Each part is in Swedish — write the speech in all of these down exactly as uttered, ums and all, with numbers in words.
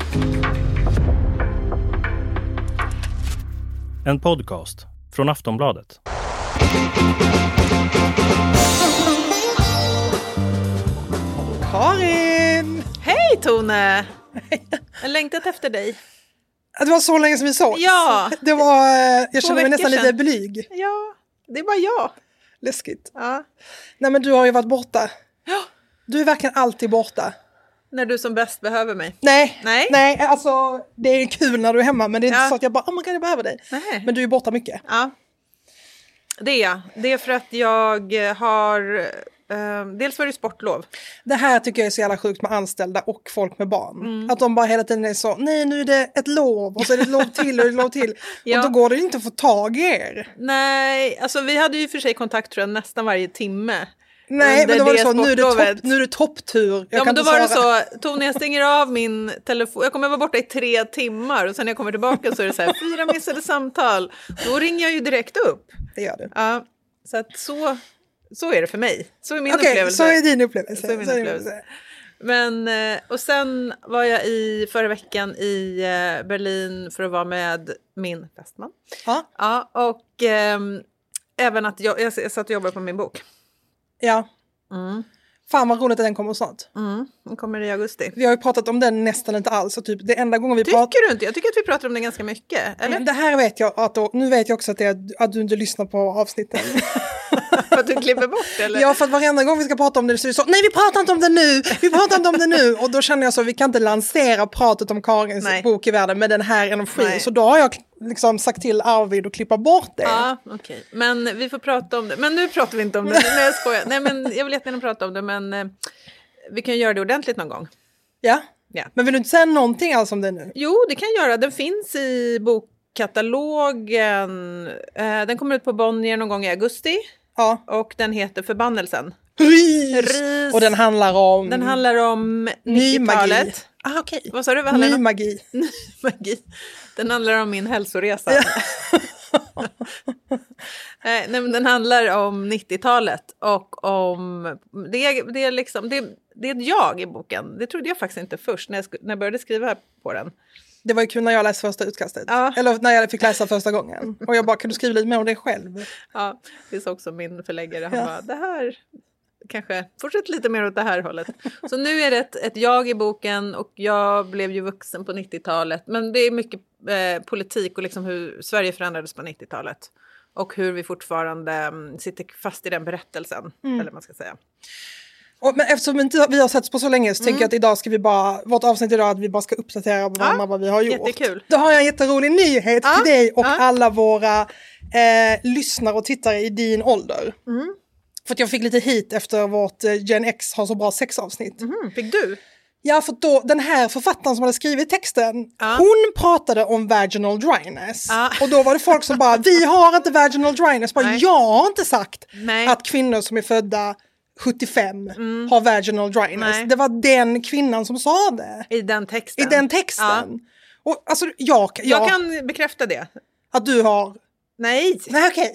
En podcast från Aftonbladet. Karin! Hej Tone! Jag har längtat efter dig. Det var så länge som vi såg. Ja. Det var, jag känner mig nästan sedan. lite blyg. Ja, det var jag. Läskigt. Ja. Nej, men du har ju varit borta. Ja. Du är verkligen alltid borta. När du som bäst behöver mig. Nej, Nej. nej, alltså det är kul när du är hemma, men det är inte Ja. så att jag bara, oh my God, jag behöver dig. Nej. Men du är borta mycket. Ja. Det är jag. Det är för att jag har... Eh, dels var det sportlov. Det här tycker jag är så jävla sjukt med anställda och folk med barn. Mm. Att de bara hela tiden är så, nej nu är det ett lov och så är det ett lov till och ett lov till. Ja. Och då går det inte att få tag i er. Nej, alltså vi hade ju för sig kontakt tror jag nästan varje timme. Nej, Under men då var det det så, nu är det, sportlovet. topp, nu är det topptur. Jag Ja, kan men då inte var svara. det så, Tone, jag stänger av min telefon, jag kommer vara borta i tre timmar och sen när jag kommer tillbaka så är det så här, fyra missade samtal. Då ringer jag ju direkt upp. Det gör du. Ja, så att så, så är det för mig. Så är min Okej, upplevelse. så är din upplevelse. Så är min Så är din upplevelse. Men, eh, och sen var jag i förra veckan i eh, Berlin för att vara med min fästman. Ja, Ja, och ehm, även att jag, jag, jag satt och jobbade på min bok. ja. Mm. Fan vad roligt att den kommer snart. Mm, den kommer i augusti. Vi har ju pratat om den nästan inte alls. Och typ det enda gången vi pratar... Tycker du inte? Jag tycker att vi pratar om det ganska mycket. Eller? Det här vet jag att då, nu vet jag också att, det är, att du inte lyssnar på avsnitten. För att du klipper bort, eller? Ja, för att varenda gång vi ska prata om det så är det så, nej vi pratar inte om det nu, vi pratar inte om det nu. Och då känner jag så, vi kan inte lansera pratet om Karins Nej. bok i världen med den här energin. Nej. Så då har jag liksom sagt till Arvid att klippa bort det. Ja, okej. Okay. Men vi får prata om det. Men nu pratar vi inte om det. Nej, jag skojar. Nej, men jag vill jättegärna prata om det, men eh, vi kan göra det ordentligt någon gång. Ja. Ja. Men vill du inte säga någonting alls om det nu? Jo, det kan jag göra. Den finns i bokkatalogen. Eh, den kommer ut på Bonnier någon gång i augusti. Ja. Och den heter Förbannelsen. Ris. Ris. Och den handlar om... Den handlar om ny magi. nittiotalet. Ah, okej. Vad sa du? Vad handlar Ny den om? magi. Ny magi. Den handlar om min hälsoresa. Nej, men den handlar om nittiotalet och om det är, det är liksom det, det är ett jag i boken. Det trodde jag faktiskt inte först när jag, när jag började skriva på den. Det var ju kul när jag läste första utkastet. Ja. Eller när jag fick läsa första gången. Och jag bara, kan du skriva lite mer om dig själv? Ja, det sa också min förläggare. Han Ja. bara, det här kanske fortsätt lite mer åt det här hållet. Så nu är det ett, ett jag i boken och jag blev ju vuxen på nittiotalet. Men det är mycket eh, politik och liksom hur Sverige förändrades på nittiotalet. Och hur vi fortfarande um, sitter fast i den berättelsen, Mm. eller man ska säga. Och, men eftersom inte vi har setts på så länge så Mm. tänker jag att idag ska vi bara, vårt avsnitt idag att vi bara ska uppdatera varandra Ja, vad vi har gjort. jättekul. Då har jag en jätterolig nyhet Ja, till dig och ja. alla våra eh, lyssnare och tittare i din ålder. Mm. För att jag fick lite hit efter vårt eh, Gen X har så bra sexavsnitt. Mm, fick du? Ja, för då, den här författaren som hade skrivit texten, Ja. hon pratade om vaginal dryness. Ja. Och då var det folk som bara, vi har inte vaginal dryness. Bara, Nej. jag har inte sagt Nej. att kvinnor som är födda sjuttiofem har vaginal dryness. Nej. Det var den kvinnan som sa det. I den texten? I den texten. Ja. Och alltså, jag, jag, Jag kan bekräfta det. att du har... Nej. Nej, okej.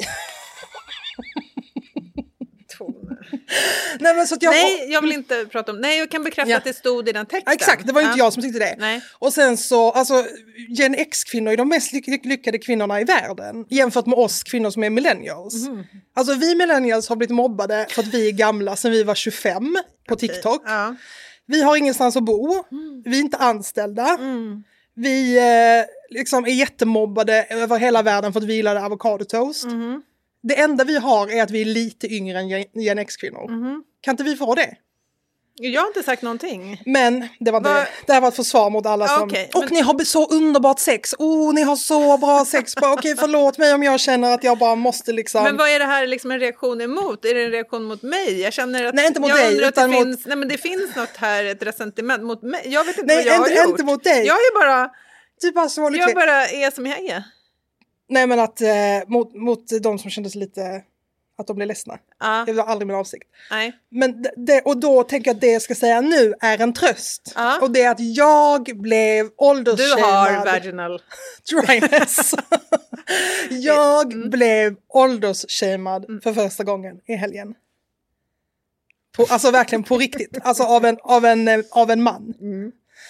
Tone. Nej, men så att jag... Nej, jag vill inte prata om... Nej, jag kan bekräfta Ja. att det stod i den texten. Ja, exakt, det var ju inte Ja. jag som tyckte det. Nej. Och sen så, alltså, Gen X-kvinnor är de mest lyck- lyckade kvinnorna i världen. Jämfört med oss kvinnor som är millennials. Mm. Alltså vi millennials har blivit mobbade för att vi är gamla sedan vi var tjugofem på TikTok. Ja. Vi har ingenstans att bo. Mm. Vi är inte anställda. Mm. Vi eh, liksom är jättemobbade över hela världen för att vi gillade avokadotoast. Mm. Det enda vi har är att vi är lite yngre än Gen- Gen X-kvinnor. Mm. Kan inte vi få det? Jag har inte sagt någonting. Men det var inte Va? det. Det här var ett försvar mot alla som... Okej, och men- ni har så underbart sex. Oh, ni har så bra sex. Bara, okej, förlåt mig om jag känner att jag bara måste liksom... Men vad är det här liksom en reaktion emot? Är det en reaktion mot mig? Jag känner att... Nej, inte mot jag dig, undrar att utan det mot- finns, nej, men det finns något här, ett resentiment mot mig. Jag vet inte Nej, vad jag inte, har gjort. inte mot dig. Jag är bara... Typ bara så lycklig. Jag bara är som jag är. Nej, men att eh, mot, mot de som kände sig lite... Att de blir ledsna. Ja, Det var aldrig min avsikt. nej. Men det- det, och då tänker jag att det jag ska säga nu är en tröst. Ja. Och det är att jag blev Du åldersshamad. har vaginal. dryness. jag blev åldersshamad för första gången i helgen. På, alltså verkligen på riktigt. Alltså av en, av en, eh, av en man. Mm.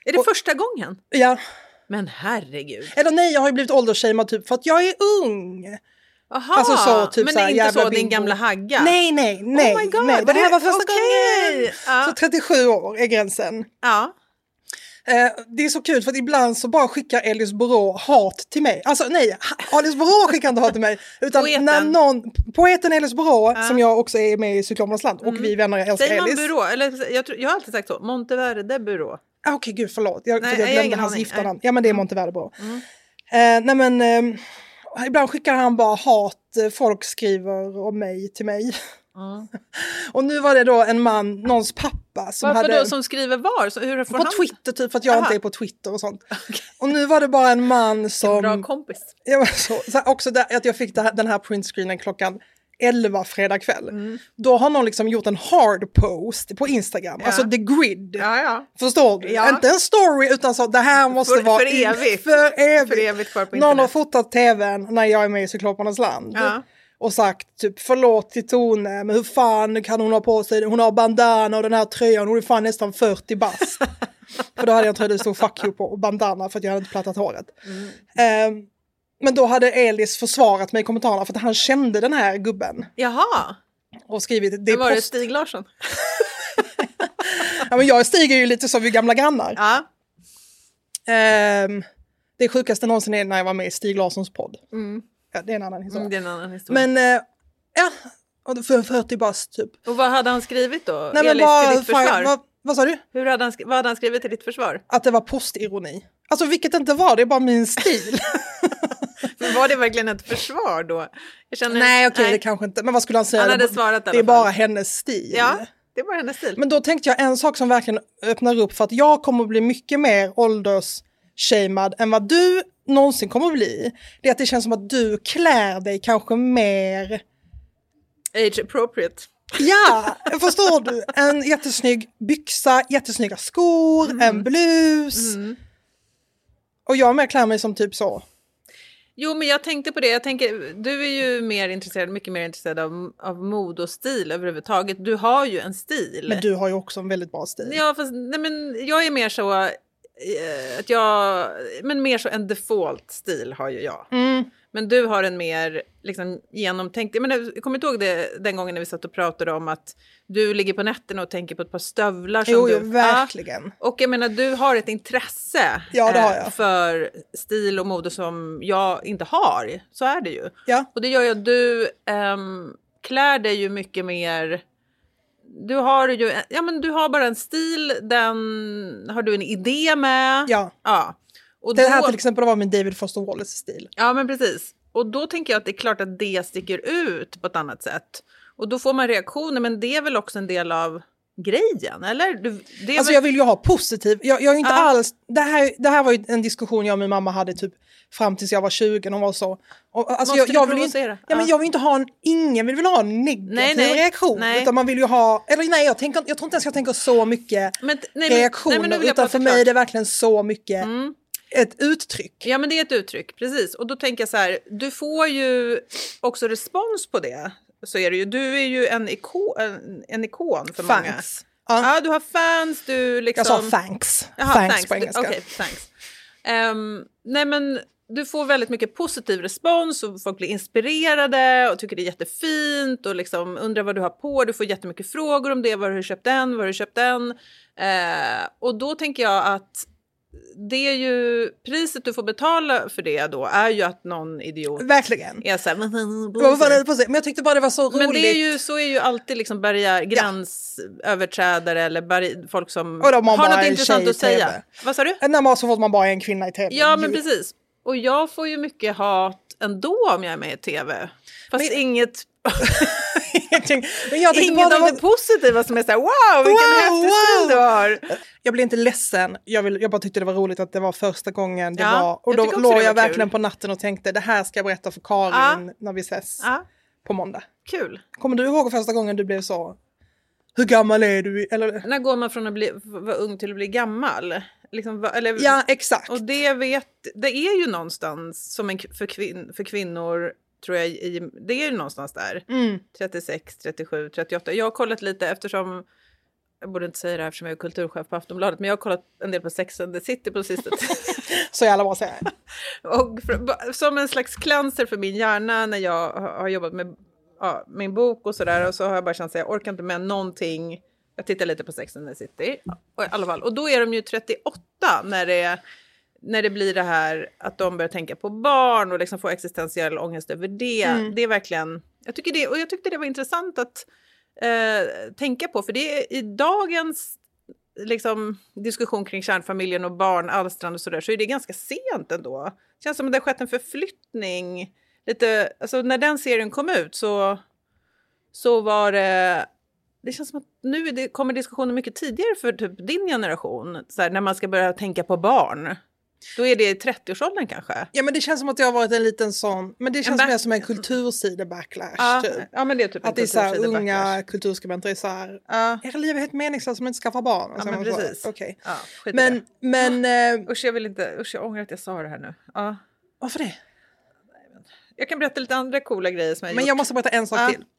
Är det och, första gången? Ja. Men herregud. Eller nej, jag har ju blivit åldersshamead typ för att jag är ung. Aha, alltså så, typ men så här, det är inte så bimbo. din gamla hagga? Nej, nej, nej. Oh my God, nej. Det här var första okay. gången. Ja. Så trettiosju år är gränsen. Ja. Eh, det är så kul för att ibland så bara skickar Elis Borå hat till mig. Alltså nej, Elis Borå skickar inte hat till mig. Utan Poeten. när någon, poeten Elis Borå, Ja. som jag också är med i Cyklopernas land. Och Mm. vi vänner älskar Säger man Elis. Burå? Eller, jag, tror, jag har alltid sagt så. Monteverde Burå. Ah, Okej, okay, gud förlåt. Jag, Nej, för jag jag har glömde ingen hans aning. gifta Nej. namn. Ja men det är Monteverde Borå. Mm. Eh, nej men, eh, ibland skickar han bara hat. Folk skriver om mig till mig. Mm. Och nu var det då en man, någons pappa som Varför hade... då som skriver var? Så hur får på han... Twitter typ, för att jag Aha. inte är på Twitter och sånt. Okay. Och nu var det bara en man som... Bra kompis. Ja, så, så här, också där, att jag fick det här, den här printscreenen klockan elva fredag kväll. Mm. Då har någon liksom gjort en hard post på Instagram. Ja. Alltså the grid. Ja, ja. Förstår du? Ja. Inte en story utan så det här måste För- vara... för i- evigt. För evigt. För evigt kvar på Någon har internet. fotat tvn när jag är med i Cyklopernas land. Ja. Och sagt typ förlåt till Tone, men hur fan kan hon ha på sig, hon har bandana och den här tröjan, hon är fan nästan fyrtio bast. För då hade jag en tröja det stod fuck you på och bandana för att jag hade inte plattat håret. Mm. Um, men då hade Elis försvarat mig i kommentarerna för att han kände den här gubben. Jaha. Och skrivit det Det är var det post. Stig Larsson. Ja men jag stiger ju lite som vi gamla grannar. Ja. Um, det sjukaste någonsin är när jag var med i Stig Larssons podd. Mm. Ja, det är en annan historia. Mm, det är en annan historia. Men uh, ja, och för fyrtio bast typ. Och vad hade han skrivit då? Nej, men Elis, bara, till ditt försvar? fan, vad, vad sa du? Hur hade han, sk- vad hade han skrivit till ditt försvar? Att det var postironi. Alltså vilket inte var, det är bara min stil. Men var det verkligen ett försvar då? Jag känner, nej okej okay, det kanske inte, men vad skulle han säga? Han hade det, svarat i det är alla fall. bara hennes stil. Ja, det var hennes stil. Men då tänkte jag en sak som verkligen öppnar upp för att jag kommer att bli mycket mer åldersshamead än vad du någonsin kommer att bli. Det är att det känns som att du klär dig kanske mer... Age appropriate. Ja, förstår du? En jättesnygg byxa, jättesnygga skor, mm. en blus. Mm. Och jag med klär mig som typ så. Jo, men jag tänkte på det. Jag tänker, du är ju mer intresserad, mycket mer intresserad av, av mod och stil överhuvudtaget. Du har ju en stil. Men du har ju också en väldigt bra stil. Ja, fast nej, men jag är mer så eh, att jag, men mer så en default stil har ju jag. Mm. Men du har en mer liksom, genomtänkt... Jag, menar, jag kommer inte ihåg det den gången när vi satt och pratade om att du ligger på nätterna och tänker på ett par stövlar. Som jo, du, jo, verkligen. Ja, och jag menar, du har ett intresse ja, det har jag. Eh, för stil och mode som jag inte har. Så är det ju. Ja. Och det gör ju att du ehm, klär dig ju mycket mer... Du har ju ja, men du har bara en stil, den har du en idé med. Ja. Ja. Och det då, här till exempel var min David Foster Wallace-stil. Ja, men precis. Och då tänker jag att det är klart att det sticker ut på ett annat sätt. Och då får man reaktioner, men det är väl också en del av grejen, eller? Du, det är alltså väl... jag vill ju ha positiv. Jag, jag är inte Ja. alls... Det här, det här var ju en diskussion jag och min mamma hade typ fram tills jag var tjugo. Hon var så... Och, alltså Måste jag, jag du vill inte, provocera? ja, men Ja. jag vill inte ha en... Ingen vill väl ha en negativ Nej, nej. reaktion. Nej. Utan man vill ju ha... Eller nej, jag, tänker, jag tror inte ens jag tänker så mycket men, nej, men, reaktioner. nej, men nu vill jag utan prata för mig klart. är det verkligen så mycket Mm. ett uttryck. Ja, men det är ett uttryck, precis. Och då tänker jag så här, du får ju också respons på det. Så är det ju. Du är ju en ikon, en, en ikon för Thanks. många. Ja. Ja, du har fans, du liksom... Jag sa thanks. Jaha, thanks, thanks på engelska. Okej, okay, thanks. Um, nej, men du får väldigt mycket positiv respons och folk blir inspirerade och tycker det är jättefint och liksom undrar vad du har på. Du får jättemycket frågor om det. Var har du köpt den? Var har du köpt den? Uh, och då tänker jag att det är ju priset du får betala för det då är ju att någon idiot Verkligen. är så här, Vad var det på sig? Men jag tyckte bara det var så roligt. men det är ju, så är ju alltid liksom barriär, gränsöverträdare eller barri- folk som Och de har har bara något en intressant tjej att i säga. T V. Vad sa du? När man så fort man bara är en kvinna i T V. Ja, men Ju- precis. Och jag får ju mycket hat ändå om jag är med i T V. Fast Men- inget, Ingenting. Men jag tänkte inget bara, av det det var... positiva som är så här, wow, vilken Wow, häftig wow. stil du har. Jag blev inte ledsen. Jag, vill, jag bara tyckte det var roligt att det var första gången det Ja, var. Och jag då tycker också låg det jag var verkligen kul. på natten och tänkte det här ska jag berätta för Karin när vi ses Ja, på måndag. kul. Kommer du ihåg första gången du blev så? Hur gammal är du? Eller... När går man från att bli, vara ung till att bli gammal? Liksom, va- eller, Ja, exakt. Och det vet, det är ju någonstans som en, för, kvin, för kvinnor, tror jag, i, det är ju någonstans där. Mm. trettiosex, trettiosju, trettioåtta. Jag har kollat lite eftersom jag borde inte säga det här eftersom jag är kulturchef på Aftonbladet, men jag har kollat en del på Sex and the City på sista tiden. Så jävla bra säger Och för, som en slags cleanser för min hjärna när jag har jobbat med ja, min bok och sådär, och så har jag bara känt att jag orkar inte med någonting. Jag tittar lite på Sex and the City och, i alla fall. Och då är de ju trettioåtta när det, när det blir det här att de börjar tänka på barn och liksom få existentiell ångest över det. Mm. Det är verkligen, jag tycker det, och jag tyckte det var intressant att eh, tänka på, för det är i dagens liksom, diskussion kring kärnfamiljen och barn, alstrande och sådär, så är det ganska sent ändå. Det känns som att det har skett en förflyttning. Lite, alltså när den serien kom ut så, så var det... Det känns som att nu det kommer diskussioner mycket tidigare för typ din generation. Så här, när man ska börja tänka på barn. Då är det i trettioårsåldern kanske. Ja, men det känns som att jag har varit en liten sån... Men det känns back- mer som en kulturside-backlash. Ja, typ. ja, men det är typ att det är så här, unga kulturskribenter är så här... Ja. Era liv är helt meningslöst om man inte skaffar barn. Ja, men precis. Okej. Ja, men... men uh, usch, jag vill inte... Usch, jag ångrar att jag sa det här nu. Ja. Varför det? Jag kan berätta lite andra coola grejer som jag Men gjort. jag måste berätta en sak ja. till.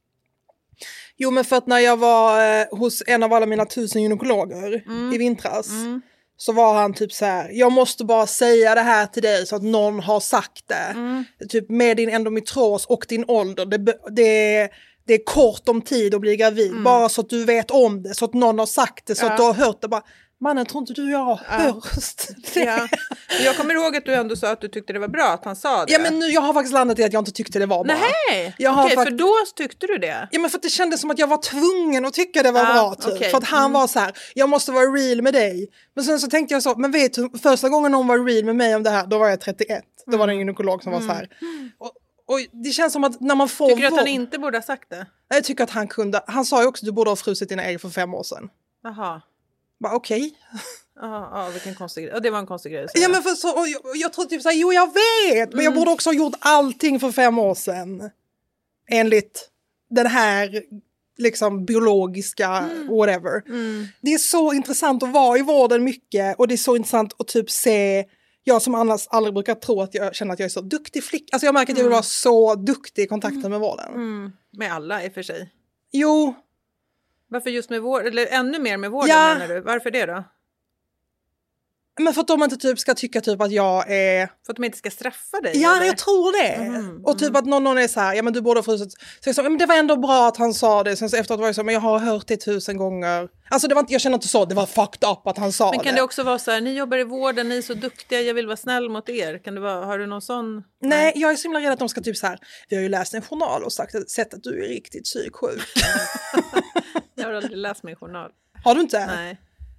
Jo, men för att när jag var eh, hos en av alla mina tusen gynekologer mm. i vintras mm. så var han typ så här: jag måste bara säga det här till dig så att någon har sagt det. Mm. Typ med din endometros och din ålder. Det, det, det är kort om tid att bli gravid. Mm. Bara så att du vet om det. Så att någon har sagt det. Så ja. Att du har hört det. Bara, mannen, tror inte du och jag har ja. hört det? Ja. Jag kommer ihåg att du ändå sa att du tyckte det var bra att han sa det. Ja, men nu, jag har faktiskt landat i att jag inte tyckte det var bra. Nej, jag okej, fakt- för då tyckte du det? Ja, men för att det kändes som att jag var tvungen att tycka det var ah, bra typ. Okay. För att han mm. var så här: jag måste vara real med dig. Men sen så tänkte jag så, men vet du, första gången någon var real med mig om det här, då var jag trettioett. Mm. Då var det en gynekolog som mm. var så här. Och, och det känns som att när man får... Tycker du att han inte borde ha sagt det? Jag tycker att han kunde. Han sa ju också att du borde ha frusit dina ägg för fem år sedan. Jaha. Bara okej. Okay. Ja, ja, vilken konstig grej. Ja, det var en konstig grej. Ja, men för så, och jag, jag tror typ så här, jo jag vet, men mm. jag borde också ha gjort allting för fem år sedan. Enligt den här liksom biologiska mm. whatever. Mm. Det är så intressant att vara i vården mycket, och det är så intressant att typ se, jag som annars aldrig brukar tro att jag känner att jag är så duktig flick. Alltså jag märker att jag vill vara så duktig i kontakten mm. med vården. Mm. Med alla i och för sig. Jo. Varför just med vård, eller ännu mer med vården ja. menar du? Varför det då? Men för att de inte typ ska tycka typ att jag är... För att de inte ska straffa dig? Ja, eller? jag tror det. Mm, och typ mm. att någon, någon är så här, ja men du borde ha frusit. Så jag sa, men det var ändå bra att han sa det. Sen så efteråt var jag så, men jag har hört det tusen gånger. Alltså det var inte, jag känner inte så, det var fucked up att han sa det. Men kan det, det också vara så här, ni jobbar i vården, ni är så duktiga, jag vill vara snäll mot er. Kan det vara, har du någon sån? Nej, jag är så himla rädd att de ska typ så här, vi har ju läst en journal och sagt, sett att du är riktigt psyksjuk. Jag har aldrig läst min journal. Har du inte? Nej.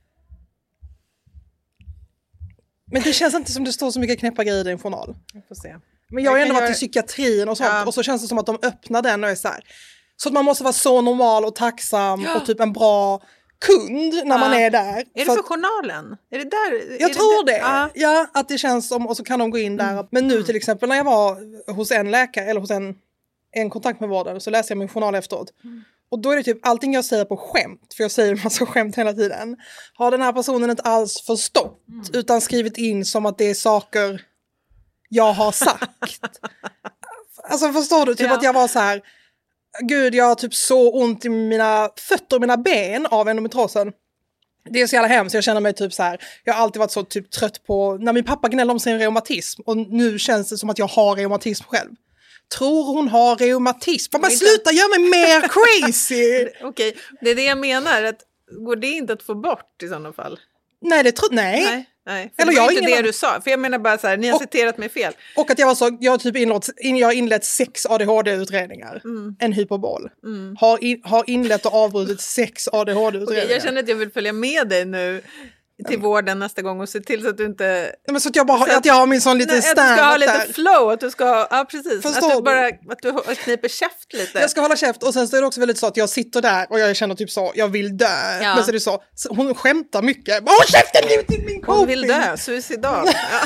Men det känns inte som det står så mycket knäppa grejer i din journal. Jag får se. Men jag har jag ändå varit göra... i psykiatrin och sånt. Ja. Och så känns det som att de öppnar den och är så här. Så att man måste vara så normal och tacksam ja. och typ en bra kund när ja. man är där. Är det för, för journalen? Är det där? Jag är tror det. det. Ja. ja, att det känns som, och så kan de gå in där. Mm. Men nu till exempel när jag var hos en läkare eller hos en, en kontakt med vården, så läste jag min journal efteråt. Mm. Och då är det typ allting jag säger på skämt, för jag säger en massa skämt hela tiden, har den här personen inte alls förstått, mm. utan skrivit in som att det är saker jag har sagt. Alltså förstår du? Typ ja. att jag var så här, gud jag har typ så ont i mina fötter och mina ben av endometrosen. Det är så jävla hemskt, jag känner mig typ så här, jag har alltid varit så typ trött på, när min pappa gnällde om sin reumatism, och nu känns det som att jag har reumatism själv. Tror hon har reumatism? Men sluta göra mig mer crazy! Okej, okay. Det är det jag menar. Att, går det inte att få bort i sådana fall? Nej, det tror nej. Nej, nej. För Eller det var jag inte ingen... det du sa. För jag menar bara så här, ni har och, citerat mig fel. Och att jag var så, jag har typ inlett, jag har inlett sex A D H D-utredningar. Mm. En hyperbol. Mm. Har, in, har inlett och avbrutit sex A D H D-utredningar. Okay, jag känner att jag vill följa med dig nu till vården nästa gång och se till så att du inte... Nej, men så att jag bara har, att, att jag har min sån liten stand. Att du ska ha lite där. flow, att du ska ha, ja precis. Förstår att du bara, att du kniper käft lite. Jag ska hålla käft, och sen så är det också väldigt så att jag sitter där och jag känner typ så, jag vill dö. Ja. Men så är det så, hon skämtar mycket. Håll käften nu till min kompis! Hon vill dö, suicidal. Ja.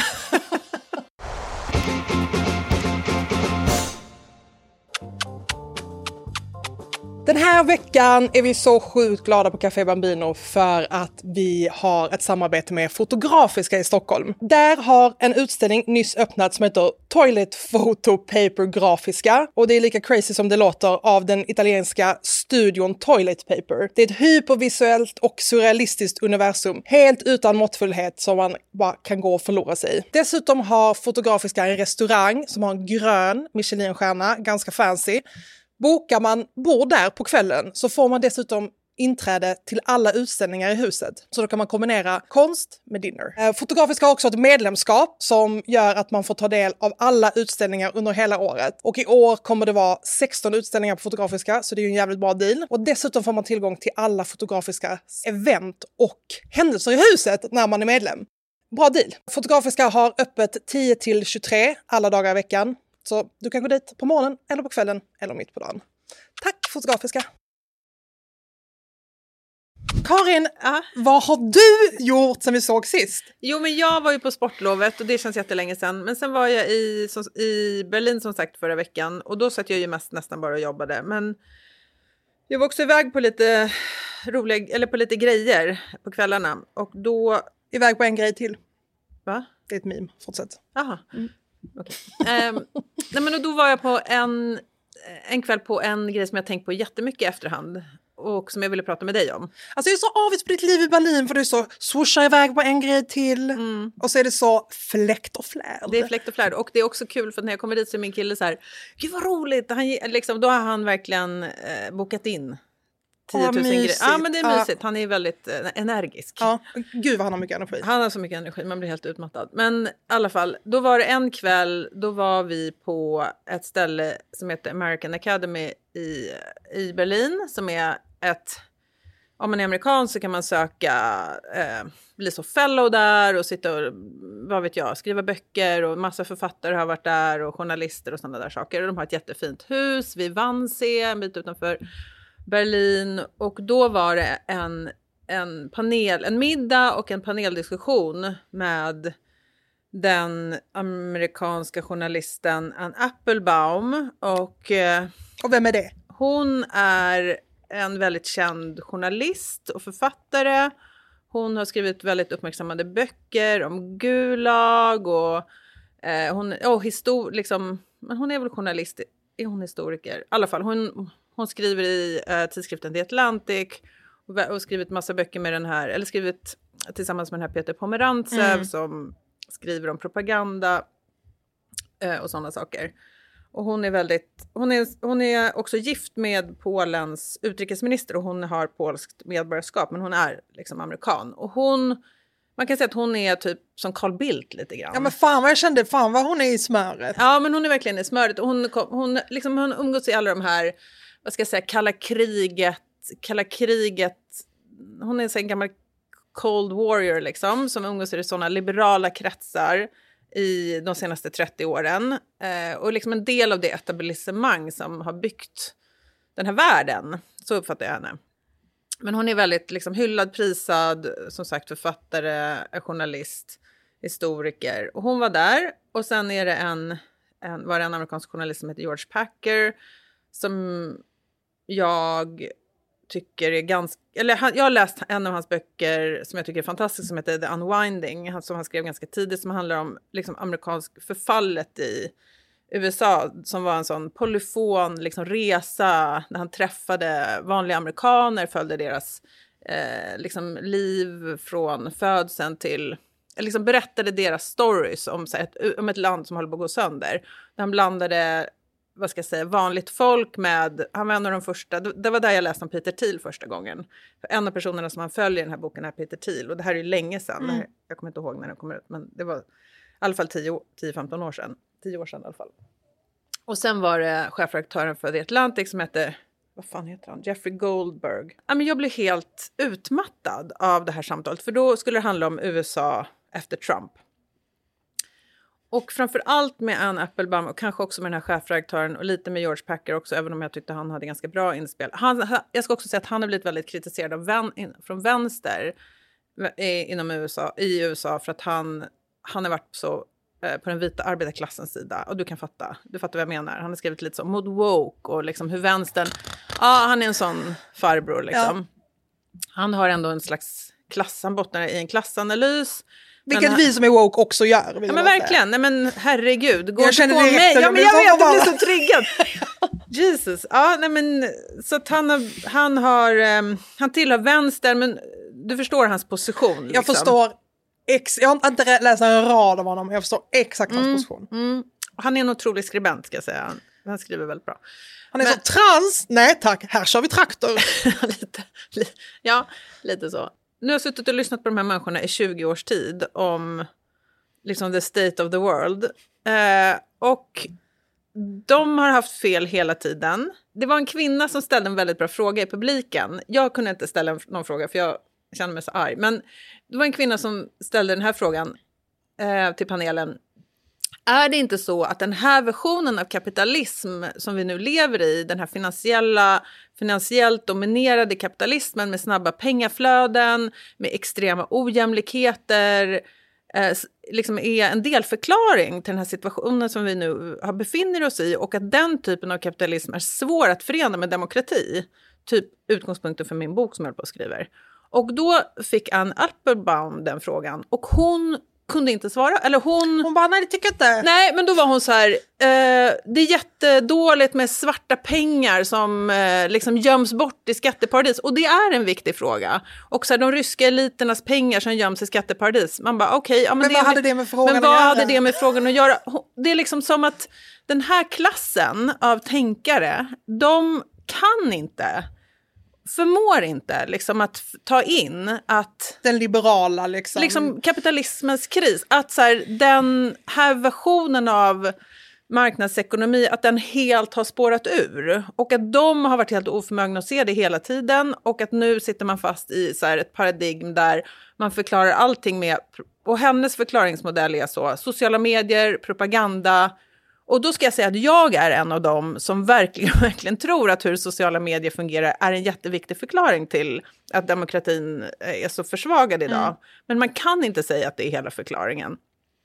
Den här här veckan är vi så sjukt glada på Café Bambino för att vi har ett samarbete med Fotografiska i Stockholm. Där har en utställning nyss öppnat som heter Toilet Photo Paper Grafiska. Och det är lika crazy som det låter av den italienska studion Toilet Paper. Det är ett hypervisuellt och surrealistiskt universum. Helt utan måttfullhet som man bara kan gå och förlora sig i. Dessutom har Fotografiska en restaurang som har en grön Michelinstjärna, ganska fancy. Bokar man bord där på kvällen så får man dessutom inträde till alla utställningar i huset. Så då kan man kombinera konst med dinner. Fotografiska har också ett medlemskap som gör att man får ta del av alla utställningar under hela året. Och i år kommer det vara sexton utställningar på Fotografiska, så det är ju en jävligt bra deal. Och dessutom får man tillgång till alla Fotografiska event och händelser i huset när man är medlem. Bra deal. Fotografiska har öppet tio till tjugotre alla dagar i veckan. Så du kan gå dit på morgonen eller på kvällen eller mitt på dagen. Tack Fotografiska! Karin, Ja. vad har du gjort sen vi såg sist? Jo, men jag var ju på sportlovet och det känns jättelänge sedan. Men sen var jag i, som, i Berlin som sagt förra veckan. Och då satt jag ju mest nästan bara och jobbade. Men jag var också iväg på lite roliga, eller på lite grejer på kvällarna. Och då... Iväg på en grej till. Va? Det är ett meme, fortsätt. Jaha. Mm. Okay. um, nej men då var jag på en, en kväll på en grej som jag tänkt på jättemycket i efterhand. Och som jag ville prata med dig om. Alltså jag är så avigt på ditt liv i Berlin för du är så swoosha iväg på en grej till. Mm. Och så är det så fläkt och flärd. Det är fläkt och flärd. Och det är också kul för när jag kommer dit så är min kille så här, gud vad roligt. Han, liksom, då har han verkligen eh, bokat in tio tusen grejer. Ja, men det är mysigt. Han är väldigt eh, energisk. Ja, gud vad han har mycket energi. Han har så mycket energi, man blir helt utmattad. Men i alla fall, då var det en kväll, då var vi på ett ställe som heter American Academy i, i Berlin. Som är ett, om man är amerikan så kan man söka, eh, bli så fellow där och sitta och, vad vet jag, skriva böcker. Och massa författare har varit där och journalister och sådana där saker. Och de har ett jättefint hus vid Wannsee, en bit utanför Berlin, och då var det en, en panel, en middag och en paneldiskussion med den amerikanska journalisten Anne Applebaum och, och vem är det? Hon är en väldigt känd journalist och författare. Hon har skrivit väldigt uppmärksammade böcker om Gulag och eh, hon, oh, histor, liksom, men hon är väl journalist, är hon historiker? I alla fall, hon Hon skriver i uh, tidskriften The Atlantic och, och skrivit massa böcker med den här, eller skrivit tillsammans med den här Peter Pomerantsev mm. som skriver om propaganda uh, och sådana saker. Och hon är väldigt, hon är, hon är också gift med Polens utrikesminister och hon har polskt medborgarskap, men hon är liksom amerikan. Och hon, man kan säga att hon är typ som Carl Bildt lite grann. Ja men fan vad jag kände, fan vad hon är i smöret. Ja men hon är verkligen i smöret och hon, hon, liksom, hon umgås i alla de här, vad ska jag säga, kalla kriget, kalla kriget, hon är en gammal Cold Warrior liksom, som umgås i sådana liberala kretsar i de senaste trettio åren. Eh, och liksom en del av det etablissemang som har byggt den här världen, så uppfattar jag henne. Men hon är väldigt liksom hyllad, prisad, som sagt författare, journalist, historiker. Och hon var där, och sen är det en, en, var det en amerikansk journalist som heter George Packer, som jag tycker är ganska, eller han, jag har läst en av hans böcker som jag tycker är fantastisk som heter The Unwinding, han, som han skrev ganska tidigt, som handlar om liksom amerikansk förfallet i U S A, som var en sån polyfon liksom resa när han träffade vanliga amerikaner, följde deras eh, liksom liv från födseln till, liksom berättade deras stories om, så ett, om ett land som håller på att gå sönder. Han blandade, vad ska jag säga, vanligt folk med, han var en av de första, det var där jag läste om Peter Thiel första gången. En av personerna som han följer i den här boken är Peter Thiel, och det här är ju länge sedan, mm. jag kommer inte ihåg när den kommer ut, men det var i alla fall tio femton år sedan, tio år sedan i alla fall. Och sen var det chefredaktören för The Atlantic som hette, vad fan heter han? Jeffrey Goldberg. Ja, men jag blev helt utmattad av det här samtalet, för då skulle det handla om U S A efter Trump. Och framförallt med Anne Applebaum och kanske också med den här chefredaktören och lite med George Packer också, även om jag tyckte han hade ganska bra inspel. Han, jag ska också säga att han har blivit väldigt kritiserad av vän, in, från vänster inom U S A, i U S A, för att han, han har varit så eh, på den vita arbetarklassens sida. Och du kan fatta, du fattar vad jag menar. Han har skrivit lite så mot woke och liksom hur vänstern... Ja, han är en sån farbror liksom. Ja. Han har ändå en slags klass, han bottnar i en klassanalys. Vilket han, vi som är woke också gör. Ja men verkligen, nej men herregud. Gå jag känner på det mig. Ja men jag vet, jag blir så triggad. Jesus, ja nej men så att han har, han har, um, han tillhör vänster men du förstår hans position. Liksom. Jag förstår, ex, jag har inte läst en rad av honom, jag förstår exakt hans mm, position. Mm. Han är en otrolig skribent ska jag säga, han, han skriver väldigt bra. Han är men, så trans, nej tack, här kör vi traktor. lite, li, ja, lite så. Nu har jag suttit och lyssnat på de här människorna i tjugo års tid om liksom the state of the world. Eh, och de har haft fel hela tiden. Det var en kvinna som ställde en väldigt bra fråga i publiken. Jag kunde inte ställa någon fråga för jag kände mig så arg. Men det var en kvinna som ställde den här frågan eh, till panelen. Är det inte så att den här versionen av kapitalism som vi nu lever i, den här finansiella, finansiellt dominerade kapitalismen med snabba pengaflöden, med extrema ojämlikheter, eh, liksom är en delförklaring till den här situationen som vi nu har befinner oss i och att den typen av kapitalism är svår att förena med demokrati? Typ utgångspunkten för min bok som jag håller på att skriva. Och då fick Anne Applebaum den frågan och hon kunde inte svara, eller hon... Hon bara, nej det tycker jag inte. Nej, men då var hon så här, eh, det är jättedåligt med svarta pengar som eh, liksom göms bort i skatteparadis. Och det är en viktig fråga. Och så här, de ryska eliternas pengar som göms i skatteparadis. Man bara, okej. Okay, ja, men men det, vad hade det med frågan men vad att göra? hade det med frågan att göra? Det är liksom som att den här klassen av tänkare, de kan inte... förmår inte liksom att ta in att den liberala liksom, liksom kapitalismens kris, att så här, den här versionen av marknadsekonomi, att den helt har spårat ur och att de har varit helt oförmögna att se det hela tiden och att nu sitter man fast i så här, ett paradigm där man förklarar allting med, och hennes förklaringsmodell är så, sociala medier, propaganda. Och då ska jag säga att jag är en av dem som verkligen, verkligen tror att hur sociala medier fungerar är en jätteviktig förklaring till att demokratin är så försvagad idag. Mm. Men man kan inte säga att det är hela förklaringen.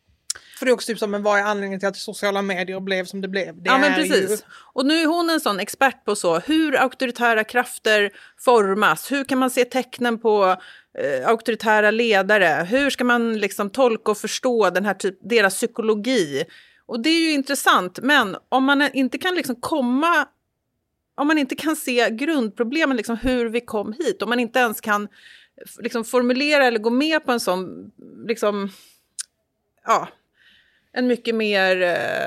För det är också typ som en vad är anledningen till att sociala medier blev som det blev. Det ja men är precis. Ju... Och nu är hon en sån expert på så hur auktoritära krafter formas. Hur kan man se tecknen på eh, auktoritära ledare? Hur ska man liksom tolka och förstå den här typ, deras psykologi? Och det är ju intressant, men om man inte kan liksom komma, om man inte kan se grundproblemen, liksom hur vi kom hit, om man inte ens kan liksom formulera eller gå med på en sån, liksom, ja, en mycket mer,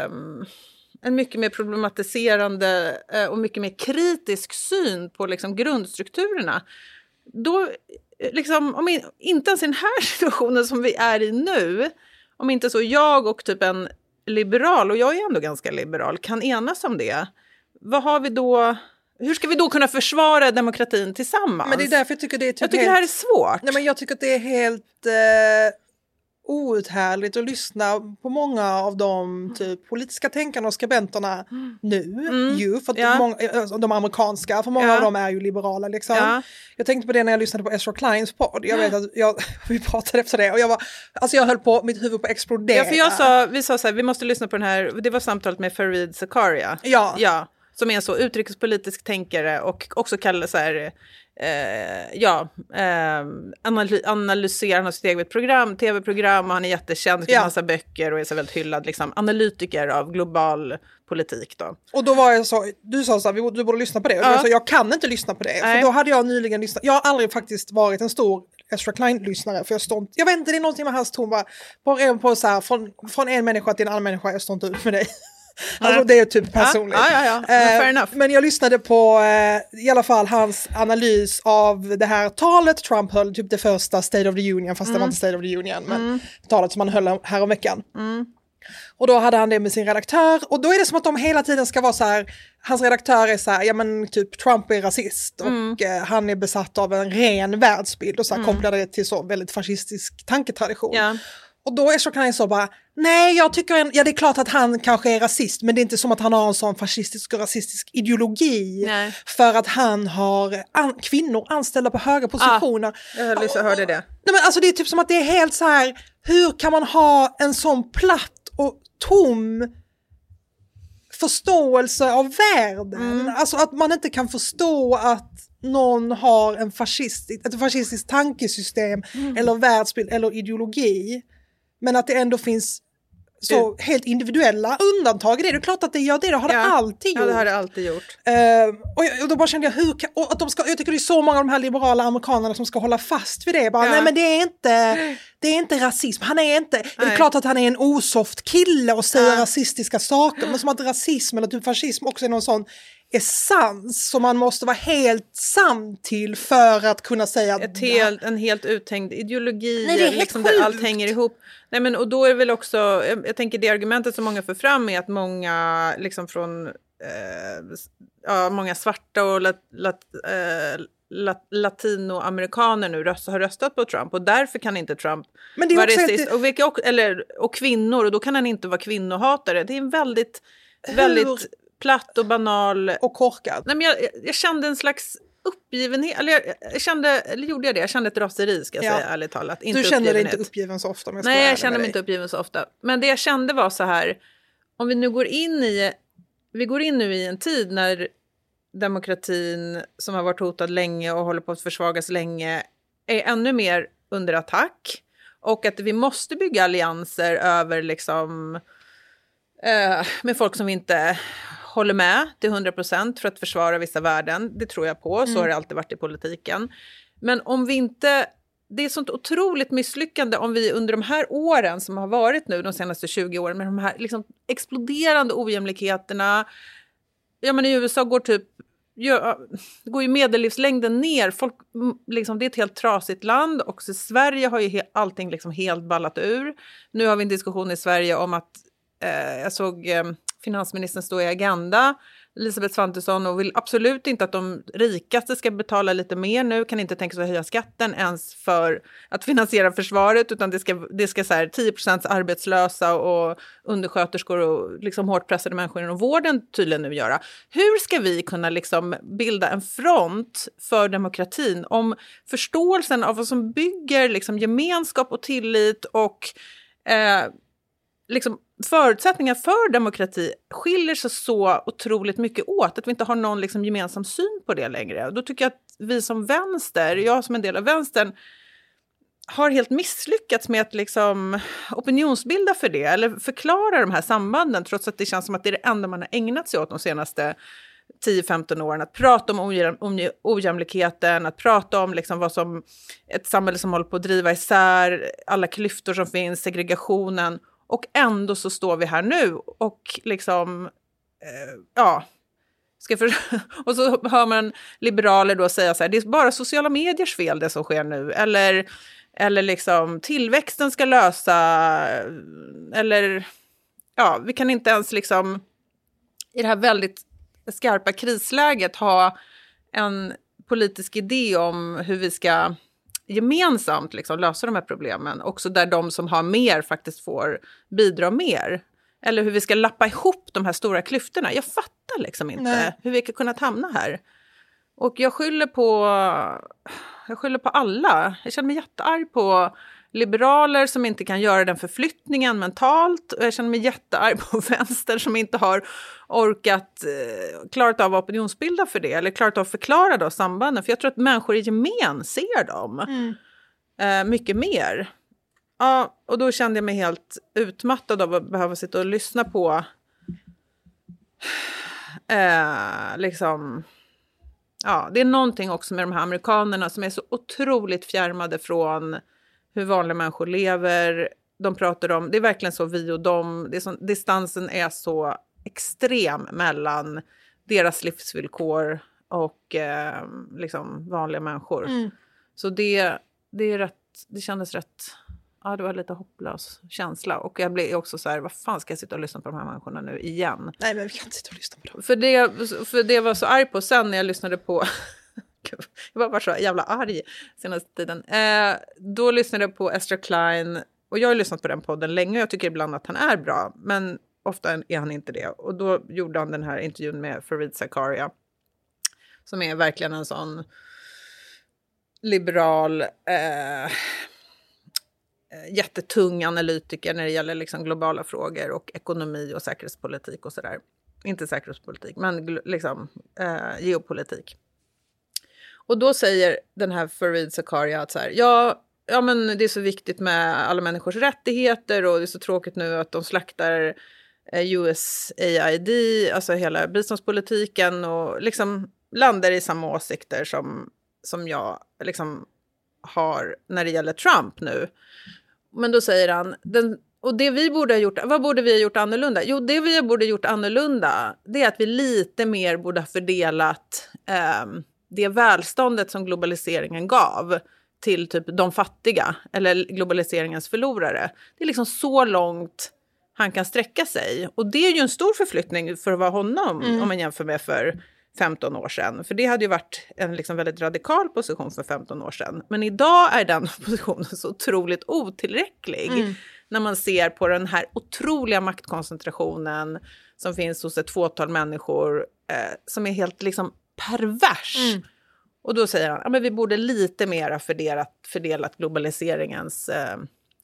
en mycket mer problematiserande och mycket mer kritisk syn på liksom grundstrukturerna, då, liksom, om inte ens i den här situationen som vi är i nu, om inte så jag och typ en liberal, och jag är ändå ganska liberal, kan enas om det. Vad har vi då, hur ska vi då kunna försvara demokratin tillsammans? Men det är därför jag tycker det är typ Jag tycker helt, det här är svårt. Nej men jag tycker att det är helt eh, outhärdligt att lyssna på många av de typ politiska tänkarna och skribenterna mm. nu. Mm. Ju, för att ja. många, de amerikanska, för många ja. av dem är ju liberala liksom. Ja. Jag tänkte på det när jag lyssnade på Ezra Kleins podd. Jag vet att jag, vi pratade efter det och jag var, alltså jag höll på, mitt huvud på att explodera. Ja, för jag sa, vi sa så här, vi måste lyssna på den här, det var samtalet med Fareed Zakaria. Ja. Ja, som är en så utrikespolitisk tänkare och också kallar så här, eh, ja, eh, analy- analyserar sitt eget program, tv-program, och han är jättekänd, skriver ja. massa böcker och är så väldigt hyllad, liksom, analytiker av global politik då. Och då var jag så, du sa så här, du borde lyssna på det. Och ja. jag sa, jag kan inte lyssna på det. Nej. För då hade jag nyligen lyssnat, jag har aldrig faktiskt varit en stor Ezra Klein-lyssnare, för jag står jag vet inte, det är någonting med hans ton, bara på, på så här, från, från en människa till en annan människa, jag står inte ut med dig. Alltså det är typ personligt. Ja, ja, ja. Men, fair enough. Men jag lyssnade på eh, i alla fall hans analys av det här talet Trump höll, typ det första State of the Union, fast mm. det var inte State of the Union, men mm. talet som han höll här om veckan. Mm. Och då hade han det med sin redaktör, och då är det som att de hela tiden ska vara så här, hans redaktör är så här, ja men typ Trump är rasist mm. och eh, han är besatt av en ren världsbild och så här, mm. kopplar det till så väldigt fascistisk tanketradition. Ja. Och då är så kan jag så bara, nej jag tycker, en, ja det är klart att han kanske är rasist, men det är inte som att han har en sån fascistisk och rasistisk ideologi. Nej. För att han har an, kvinnor anställda på höga positioner. Ah, jag hörde, hörde det. Nej, men alltså det är typ som att det är helt så här, hur kan man ha en sån platt och tom förståelse av världen. Mm. Alltså att man inte kan förstå att någon har en fascistisk, ett fascistiskt tankesystem mm. eller världsbild eller ideologi. Men att det ändå finns så det. helt individuella undantag i det. Det är klart att det gör det. Det har det ja. alltid gjort. Ja, det har det alltid gjort. Uh, och, jag, och då bara kände jag, hur kan, och att de ska, jag tycker det är så många av de här liberala amerikanerna som ska hålla fast vid det. Bara, ja. nej men det är inte, det är inte rasism. Han är inte, det är klart att han är en osoft kille och säger ja. rasistiska saker. Men som att rasism eller typ fascism också är någon sån essens som man måste vara helt sam till för att kunna säga att... Ett helt, en helt uthängd ideologi. Nej, det är helt liksom, sjukt. där allt hänger ihop. Nej, men, och då är det väl också, jag, jag tänker det argumentet som många för fram är att många liksom från eh, ja, många svarta och lat, lat, eh, lat, latinoamerikaner nu röst, har röstat på Trump och därför kan inte Trump men det är vara också rasist. ett... Och, vilka, och, eller, och kvinnor, och då kan han inte vara kvinnohatare. Det är en väldigt, Hur? väldigt platt och banal... Och korkad. Nej, men jag, jag kände en slags uppgivenhet, eller jag, jag kände, eller gjorde jag det? Jag kände ett raseri, ska jag ja. säga ärligt talat. Inte du kände dig inte uppgiven så ofta? Jag Nej, jag kände mig inte uppgiven så ofta. Men det jag kände var så här, om vi nu går in i, vi går in nu i en tid när demokratin som har varit hotad länge och håller på att försvagas länge är ännu mer under attack. Och att vi måste bygga allianser över liksom eh, med folk som vi inte håller med till hundra procent för att försvara vissa värden. Det tror jag på, så mm. har det alltid varit i politiken. Men om vi inte, det är sånt otroligt misslyckande om vi under de här åren som har varit nu, de senaste tjugo åren, med de här liksom exploderande ojämlikheterna. Ja, men i U S A går typ, ja, går ju medellivslängden ner. Folk, liksom, det är ett helt trasigt land. Och så Sverige har ju he- allting liksom helt ballat ur. Nu har vi en diskussion i Sverige om att, eh, jag såg... Eh, finansministern står i Agenda, Elisabeth Svantesson, och vill absolut inte att de rikaste ska betala lite mer nu, kan inte tänka sig att höja skatten ens för att finansiera försvaret, utan det ska, det ska så här, tio procent arbetslösa och undersköterskor och liksom hårt pressade människor inom vården tydligen nu göra. Hur ska vi kunna liksom bilda en front för demokratin om förståelsen av vad som bygger liksom gemenskap och tillit och eh, liksom förutsättningar för demokrati skiljer sig så otroligt mycket åt att vi inte har någon liksom gemensam syn på det längre. Och då tycker jag att vi som vänster, jag som en del av vänstern, har helt misslyckats med att liksom opinionsbilda för det eller förklara de här sambanden, trots att det känns som att det är det enda man har ägnat sig åt de senaste tio femton åren, att prata om ojäm, om ojämlikheten, att prata om liksom vad som ett samhälle som håller på att driva isär, alla klyftor som finns, segregationen. Och ändå så står vi här nu och liksom, eh, ja, ska för, och så hör man liberaler då säga så här, det är bara sociala mediers fel det som sker nu. Eller, eller liksom tillväxten ska lösa, eller ja, vi kan inte ens liksom i det här väldigt skarpa krisläget ha en politisk idé om hur vi ska gemensamt liksom lösa de här problemen. Också där de som har mer faktiskt får bidra mer. Eller hur vi ska lappa ihop de här stora klyftorna. Jag fattar liksom inte Nej. hur vi kan kunna hamna här. Och jag skyller på jag skyller på alla. Jag känner mig jättearg på liberaler som inte kan göra den förflyttningen mentalt. Och jag känner mig jättearg på vänster som inte har orkat eh, klarat av att opinionsbilda för det. Eller klarat av att förklara då sambanden. För jag tror att människor i gemen ser dem. Mm. Eh, mycket mer. Ja, och då kände jag mig helt utmattad av att behöva sitta och lyssna på eh, liksom... Ja, det är någonting också med de här amerikanerna som är så otroligt fjärmade från hur vanliga människor lever. De pratar om, det är verkligen så vi och dem, det är så, distansen är så extrem mellan deras livsvillkor och eh, liksom vanliga människor. Mm. Så det, det är rätt, det kändes rätt, ja det var lite hopplös känsla. Och jag blev också så här, vad fan ska jag sitta och lyssna på de här människorna nu igen? Nej, men vi kan inte sitta och lyssna på dem. För det, för det var så arg på sen när jag lyssnade på... jag var bara så jävla arg senaste tiden. Eh, då lyssnade jag på Ezra Klein. Och jag har lyssnat på den podden länge. Och jag tycker ibland att han är bra. Men ofta är han inte det. Och då gjorde han den här intervjun med Fareed Zakaria. Som är verkligen en sån liberal... Eh, jättetung analytiker när det gäller liksom globala frågor och ekonomi och säkerhetspolitik och sådär. Inte säkerhetspolitik, men liksom eh, geopolitik. Och då säger den här Fareed Zakaria att så här, ja, ja, men det är så viktigt med alla människors rättigheter och det är så tråkigt nu att de slaktar eh, U S A I D, alltså hela biståndspolitiken och liksom landar i samma åsikter som, som jag liksom har när det gäller Trump nu. Men då säger han, den, och det vi borde ha gjort, vad borde vi ha gjort annorlunda? Jo, det vi borde ha gjort annorlunda, det är att vi lite mer borde ha fördelat eh, det välståndet som globaliseringen gav till typ de fattiga eller globaliseringens förlorare. Det är liksom så långt han kan sträcka sig. Och det är ju en stor förflyttning för att vara honom mm. om man jämför med för femton år sedan. För det hade ju varit en liksom väldigt radikal position för femton år sedan. Men idag är den positionen så otroligt otillräcklig. Mm. När man ser på den här otroliga maktkoncentrationen som finns hos ett fåtal människor eh, som är helt liksom pervers. Mm. Och då säger han att ja, vi borde lite mer fördelat, fördelat globaliseringens eh,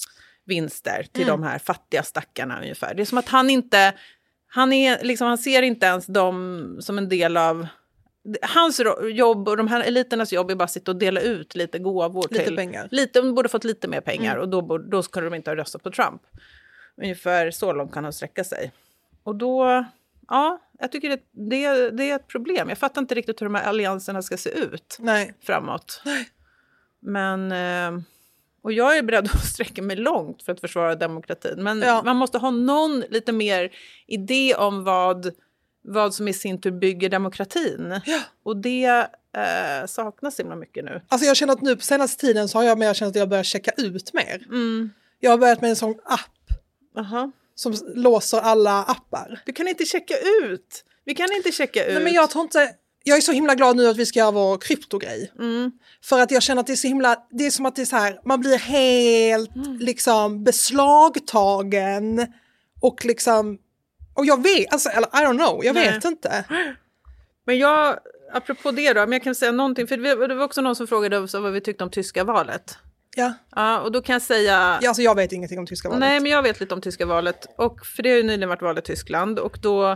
vinster till mm. de här fattiga stackarna ungefär. Det är som att han inte, han, är, liksom, han ser inte ens dem som en del av hans jobb och de här eliternas jobb är bara att sitta och dela ut lite gåvor. Lite till, pengar. Lite, de borde fått lite mer pengar mm. och då, då skulle de inte ha röstat på Trump. Ungefär så långt kan han sträcka sig. Och då, ja, jag tycker det, det, det är ett problem. Jag fattar inte riktigt hur de här allianserna ska se ut Nej. framåt. Nej. Men, och jag är beredd att sträcka mig långt för att försvara demokratin. Men ja. man måste ha någon lite mer idé om vad, vad som i sin tur bygger demokratin. Ja. Och det eh, saknas himla mycket nu. Alltså jag känner att nu på senaste tiden så har jag mer känt att jag börjar checka ut mer. Mm. Jag har börjat med en sån app. Aha. Som låser alla appar. Du kan inte checka ut. Vi kan inte checka ut. Nej, men jag tror inte... Jag är så himla glad nu att vi ska göra vår kryptogrej. Mm. För att jag känner att det är så himla... Det är som att det är så här... Man blir helt mm. liksom beslagtagen. Och liksom... Och jag vet... Alltså, eller I don't know. Jag Nej. vet inte. Men jag... Apropå det då. Men jag kan säga någonting. För det var också någon som frågade oss vad vi tyckte om tyska valet. Ja. Ja, och då kan jag säga... Ja, alltså jag vet ingenting om tyska valet. Nej, men jag vet lite om tyska valet. Och för det har ju nyligen varit val i Tyskland. Och då...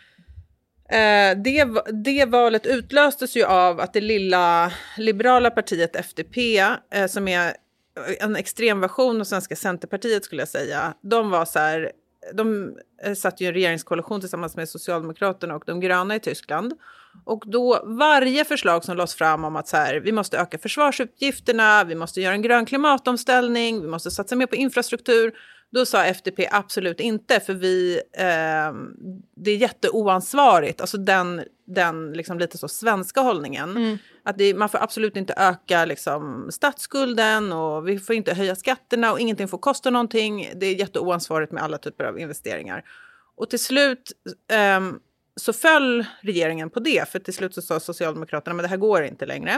Eh, det, det valet utlöstes ju av att det lilla liberala partiet F D P, eh, som är en extremversion av svenska Centerpartiet skulle jag säga. De var så här... De eh, satt ju i en regeringskoalition tillsammans med Socialdemokraterna och de gröna i Tyskland. Och då varje förslag som lades fram om att så här, vi måste öka försvarsutgifterna, vi måste göra en grön klimatomställning, vi måste satsa mer på infrastruktur. Då sa F D P absolut inte, för vi, eh, det är jätteoansvarigt. Alltså den, den liksom lite så svenska hållningen. Mm. Att det, man får absolut inte öka liksom, statsskulden och vi får inte höja skatterna och ingenting får kosta någonting. Det är jätteoansvarigt med alla typer av investeringar. Och till slut... Eh, så föll regeringen på det, för till slut så sa Socialdemokraterna men det här går inte längre.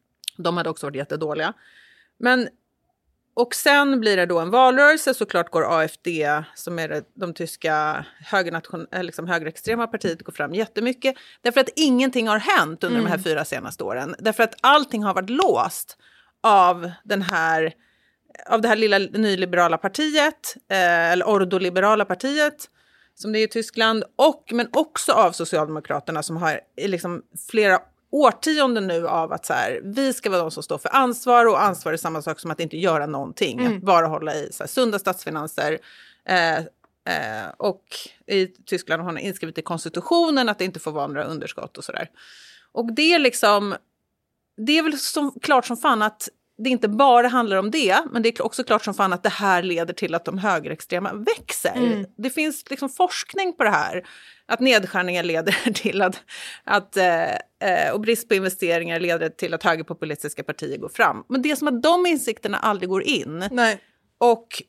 De hade också varit jättedåliga. Men, och sen blir det då en valrörelse, såklart går A F D, som är det, de tyska högernation, liksom högerextrema partiet, går fram jättemycket. Därför att ingenting har hänt under mm. de här fyra senaste åren. Därför att allting har varit låst av den här, av det här lilla nyliberala partiet, eh, eller ordoliberala partiet, som det är i Tyskland, och, men också av Socialdemokraterna som har liksom flera årtionden nu av att så här, vi ska vara de som står för ansvar, och ansvar är samma sak som att inte göra någonting, mm. att bara hålla i så här, sunda statsfinanser. Eh, eh, och i Tyskland har man inskrivet i konstitutionen att det inte får vara några underskott och sådär. Och det är liksom, det är väl som, klart som fan att det inte bara handlar om det, men det är också klart som fan att det här leder till att de högerextrema växer. Mm. Det finns liksom forskning på det här. Att nedskärningar leder till att, att eh, och brist på investeringar leder till att högerpopulistiska partier går fram. Men det är som att de insikterna aldrig går in. Nej. Och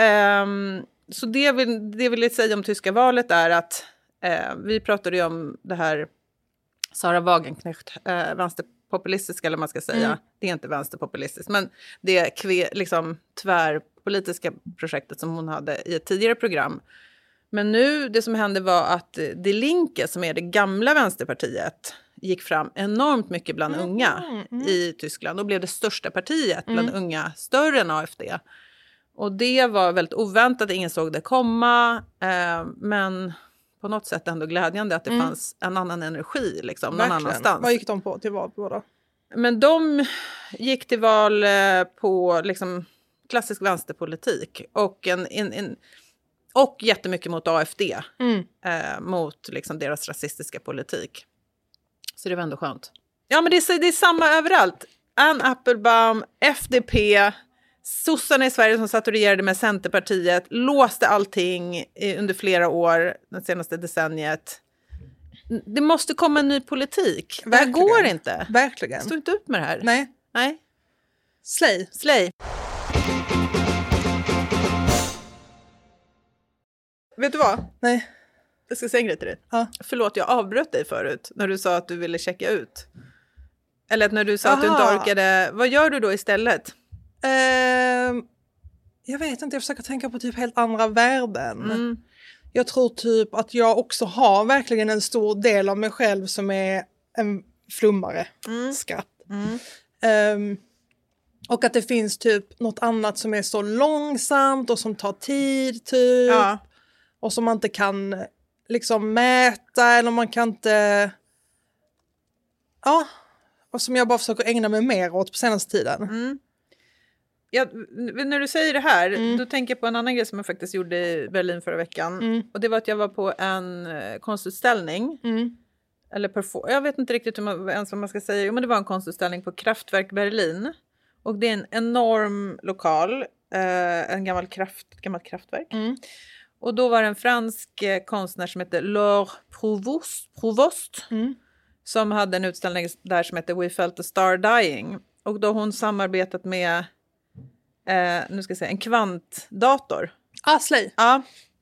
ehm, så det vill, det vill jag säga om tyska valet är att eh, vi pratade ju om det här Sara Wagenknecht, eh, vänsterpopulistiska eller man ska säga. Mm. Det är inte vänsterpopulistiskt, men det kve, liksom, tvärpolitiska projektet som hon hade i ett tidigare program. Men nu, det som hände var att Die Linke, som är det gamla vänsterpartiet, gick fram enormt mycket bland unga mm, mm. i Tyskland och blev det största partiet bland mm. unga, större än A F D. Och det var väldigt oväntat, ingen såg det komma. Eh, men på något sätt ändå glädjande att det mm. fanns en annan energi liksom, någon annanstans. Vad gick de på till val på då? Men de gick till val eh, på liksom, klassisk vänsterpolitik. Och, en, en, en, och jättemycket mot A F D. Mm. Eh, mot liksom, deras rasistiska politik. Så det var ändå skönt. Ja, men det är, det är samma överallt. Ann Applebaum, F D P, sossarna i Sverige som satt och regerade med Centerpartiet, låste allting under flera år, det senaste decenniet. Det måste komma en ny politik. Verkligen. Det går inte. Verkligen. Stå inte ut med det här. Nej. Nej. Slay. Slay. Vet du vad? Nej. Jag ska säga en grej till dig. Ja. Förlåt, jag avbröt dig förut när du sa att du ville checka ut. Eller att när du sa Aha. att du inte orkade. Vad gör du då istället? Uh, jag vet inte, jag försöker tänka på typ helt andra värden. Mm. Jag tror typ att jag också har verkligen en stor del av mig själv som är en flummare. Mm. Skratt. Mm. Um, och att det finns typ något annat som är så långsamt och som tar tid typ. Ja. Och som man inte kan liksom mäta eller man kan inte... Ja, och som jag bara försöker ägna mig mer åt på senaste tiden. Mm. Ja, när du säger det här, mm. då tänker jag på en annan grej som jag faktiskt gjorde i Berlin förra veckan. Mm. Och det var att jag var på en konstutställning. Mm. Eller perfor- jag vet inte riktigt hur man, ens vad man ska säga. Men det var en konstutställning på Kraftwerk Berlin. Och det är en enorm lokal. Eh, en gammal kraft, gammalt kraftverk. Mm. Och då var det en fransk eh, konstnär som heter Laure Provost. Provost mm. Som hade en utställning där som heter We Felt a Star Dying. Och då har hon samarbetat med eh, nu ska jag säga, en kvantdator. Ah, slay. Ja.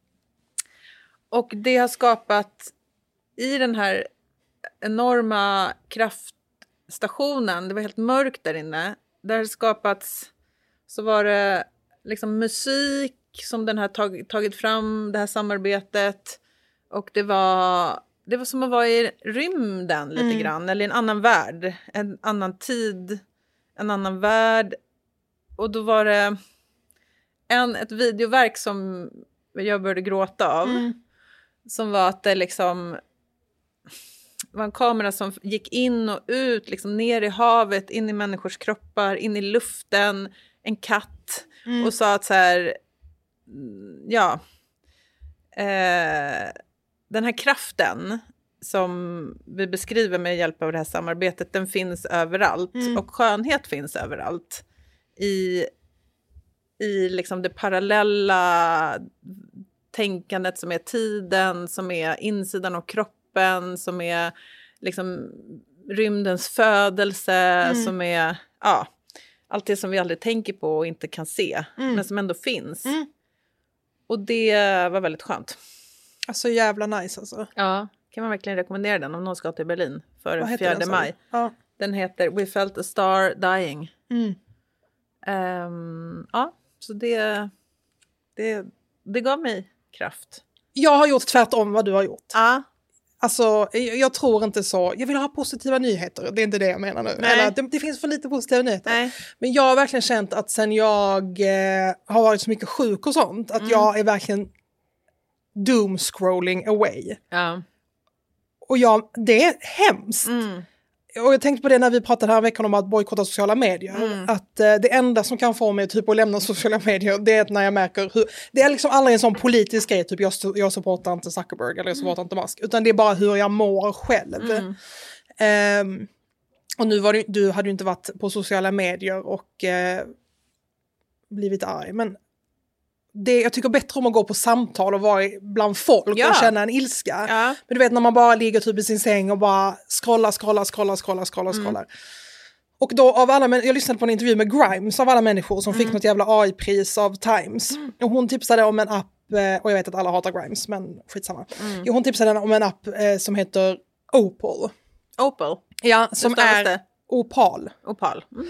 Och det har skapat i den här enorma kraftstationen, det var helt mörkt där inne. Där har skapats, så var det liksom musik som den har tag, tagit fram, det här samarbetet. Och det var... Det var som att vara i rymden lite mm. grann. Eller i en annan värld. En annan tid. En annan värld. Och då var det en, ett videoverk som jag började gråta av. Mm. Som var att det liksom var en kamera som gick in och ut. Liksom ner i havet, in i människors kroppar, in i luften. En katt. Mm. Och sa att så här... Ja... Eh, Den här kraften som vi beskriver med hjälp av det här samarbetet, den finns överallt. Mm. Och skönhet finns överallt. I, i liksom det parallella tänkandet som är tiden, som är insidan av kroppen, som är liksom rymdens födelse, mm. som är ja, allt det som vi aldrig tänker på och inte kan se, mm. men som ändå finns. Mm. Och det var väldigt skönt. Alltså jävla nice alltså. Ja, kan man verkligen rekommendera den om någon ska till Berlin för fjärde maj. Ja. Den heter We Felt a Star Dying. Mm. Um, ja, så det, det, det gav mig kraft. Jag har gjort tvärtom vad du har gjort. Ja. Alltså, jag, jag tror inte så. Jag vill ha positiva nyheter. Det är inte det jag menar nu. Eller, det, det finns för lite positiva nyheter. Nej. Men jag har verkligen känt att sen jag eh, har varit så mycket sjuk och sånt. Att mm. jag är verkligen doom scrolling away. Ja. Och jag, det är hemskt. Mm. Och jag tänkte på det när vi pratade här veckan om att bojkotta sociala medier. Mm. Att eh, det enda som kan få mig typ att lämna sociala medier, det är när jag märker hur... Det är liksom aldrig en sån politisk grej, typ jag, jag supportar inte Zuckerberg eller jag supportar mm. inte Musk. Utan det är bara hur jag mår själv. Mm. Um, och nu var det, du hade ju inte varit på sociala medier och uh, blivit arg. Men det, jag tycker bättre om att gå på samtal och vara bland folk ja. och känna en ilska. Ja. Men du vet när man bara ligger typ i sin säng och bara scrollar, scrollar, scrollar, scrollar, scrollar, scrollar. Mm. Och då av alla, jag lyssnade på en intervju med Grimes av alla människor som mm. fick något jävla A I-pris av Times. Mm. Och hon tipsade om en app, och jag vet att alla hatar Grimes, men skitsamma. Mm. Hon tipsade om en app eh, som heter Opal. Opal? Ja, som är det? Opal. Opal. Mm.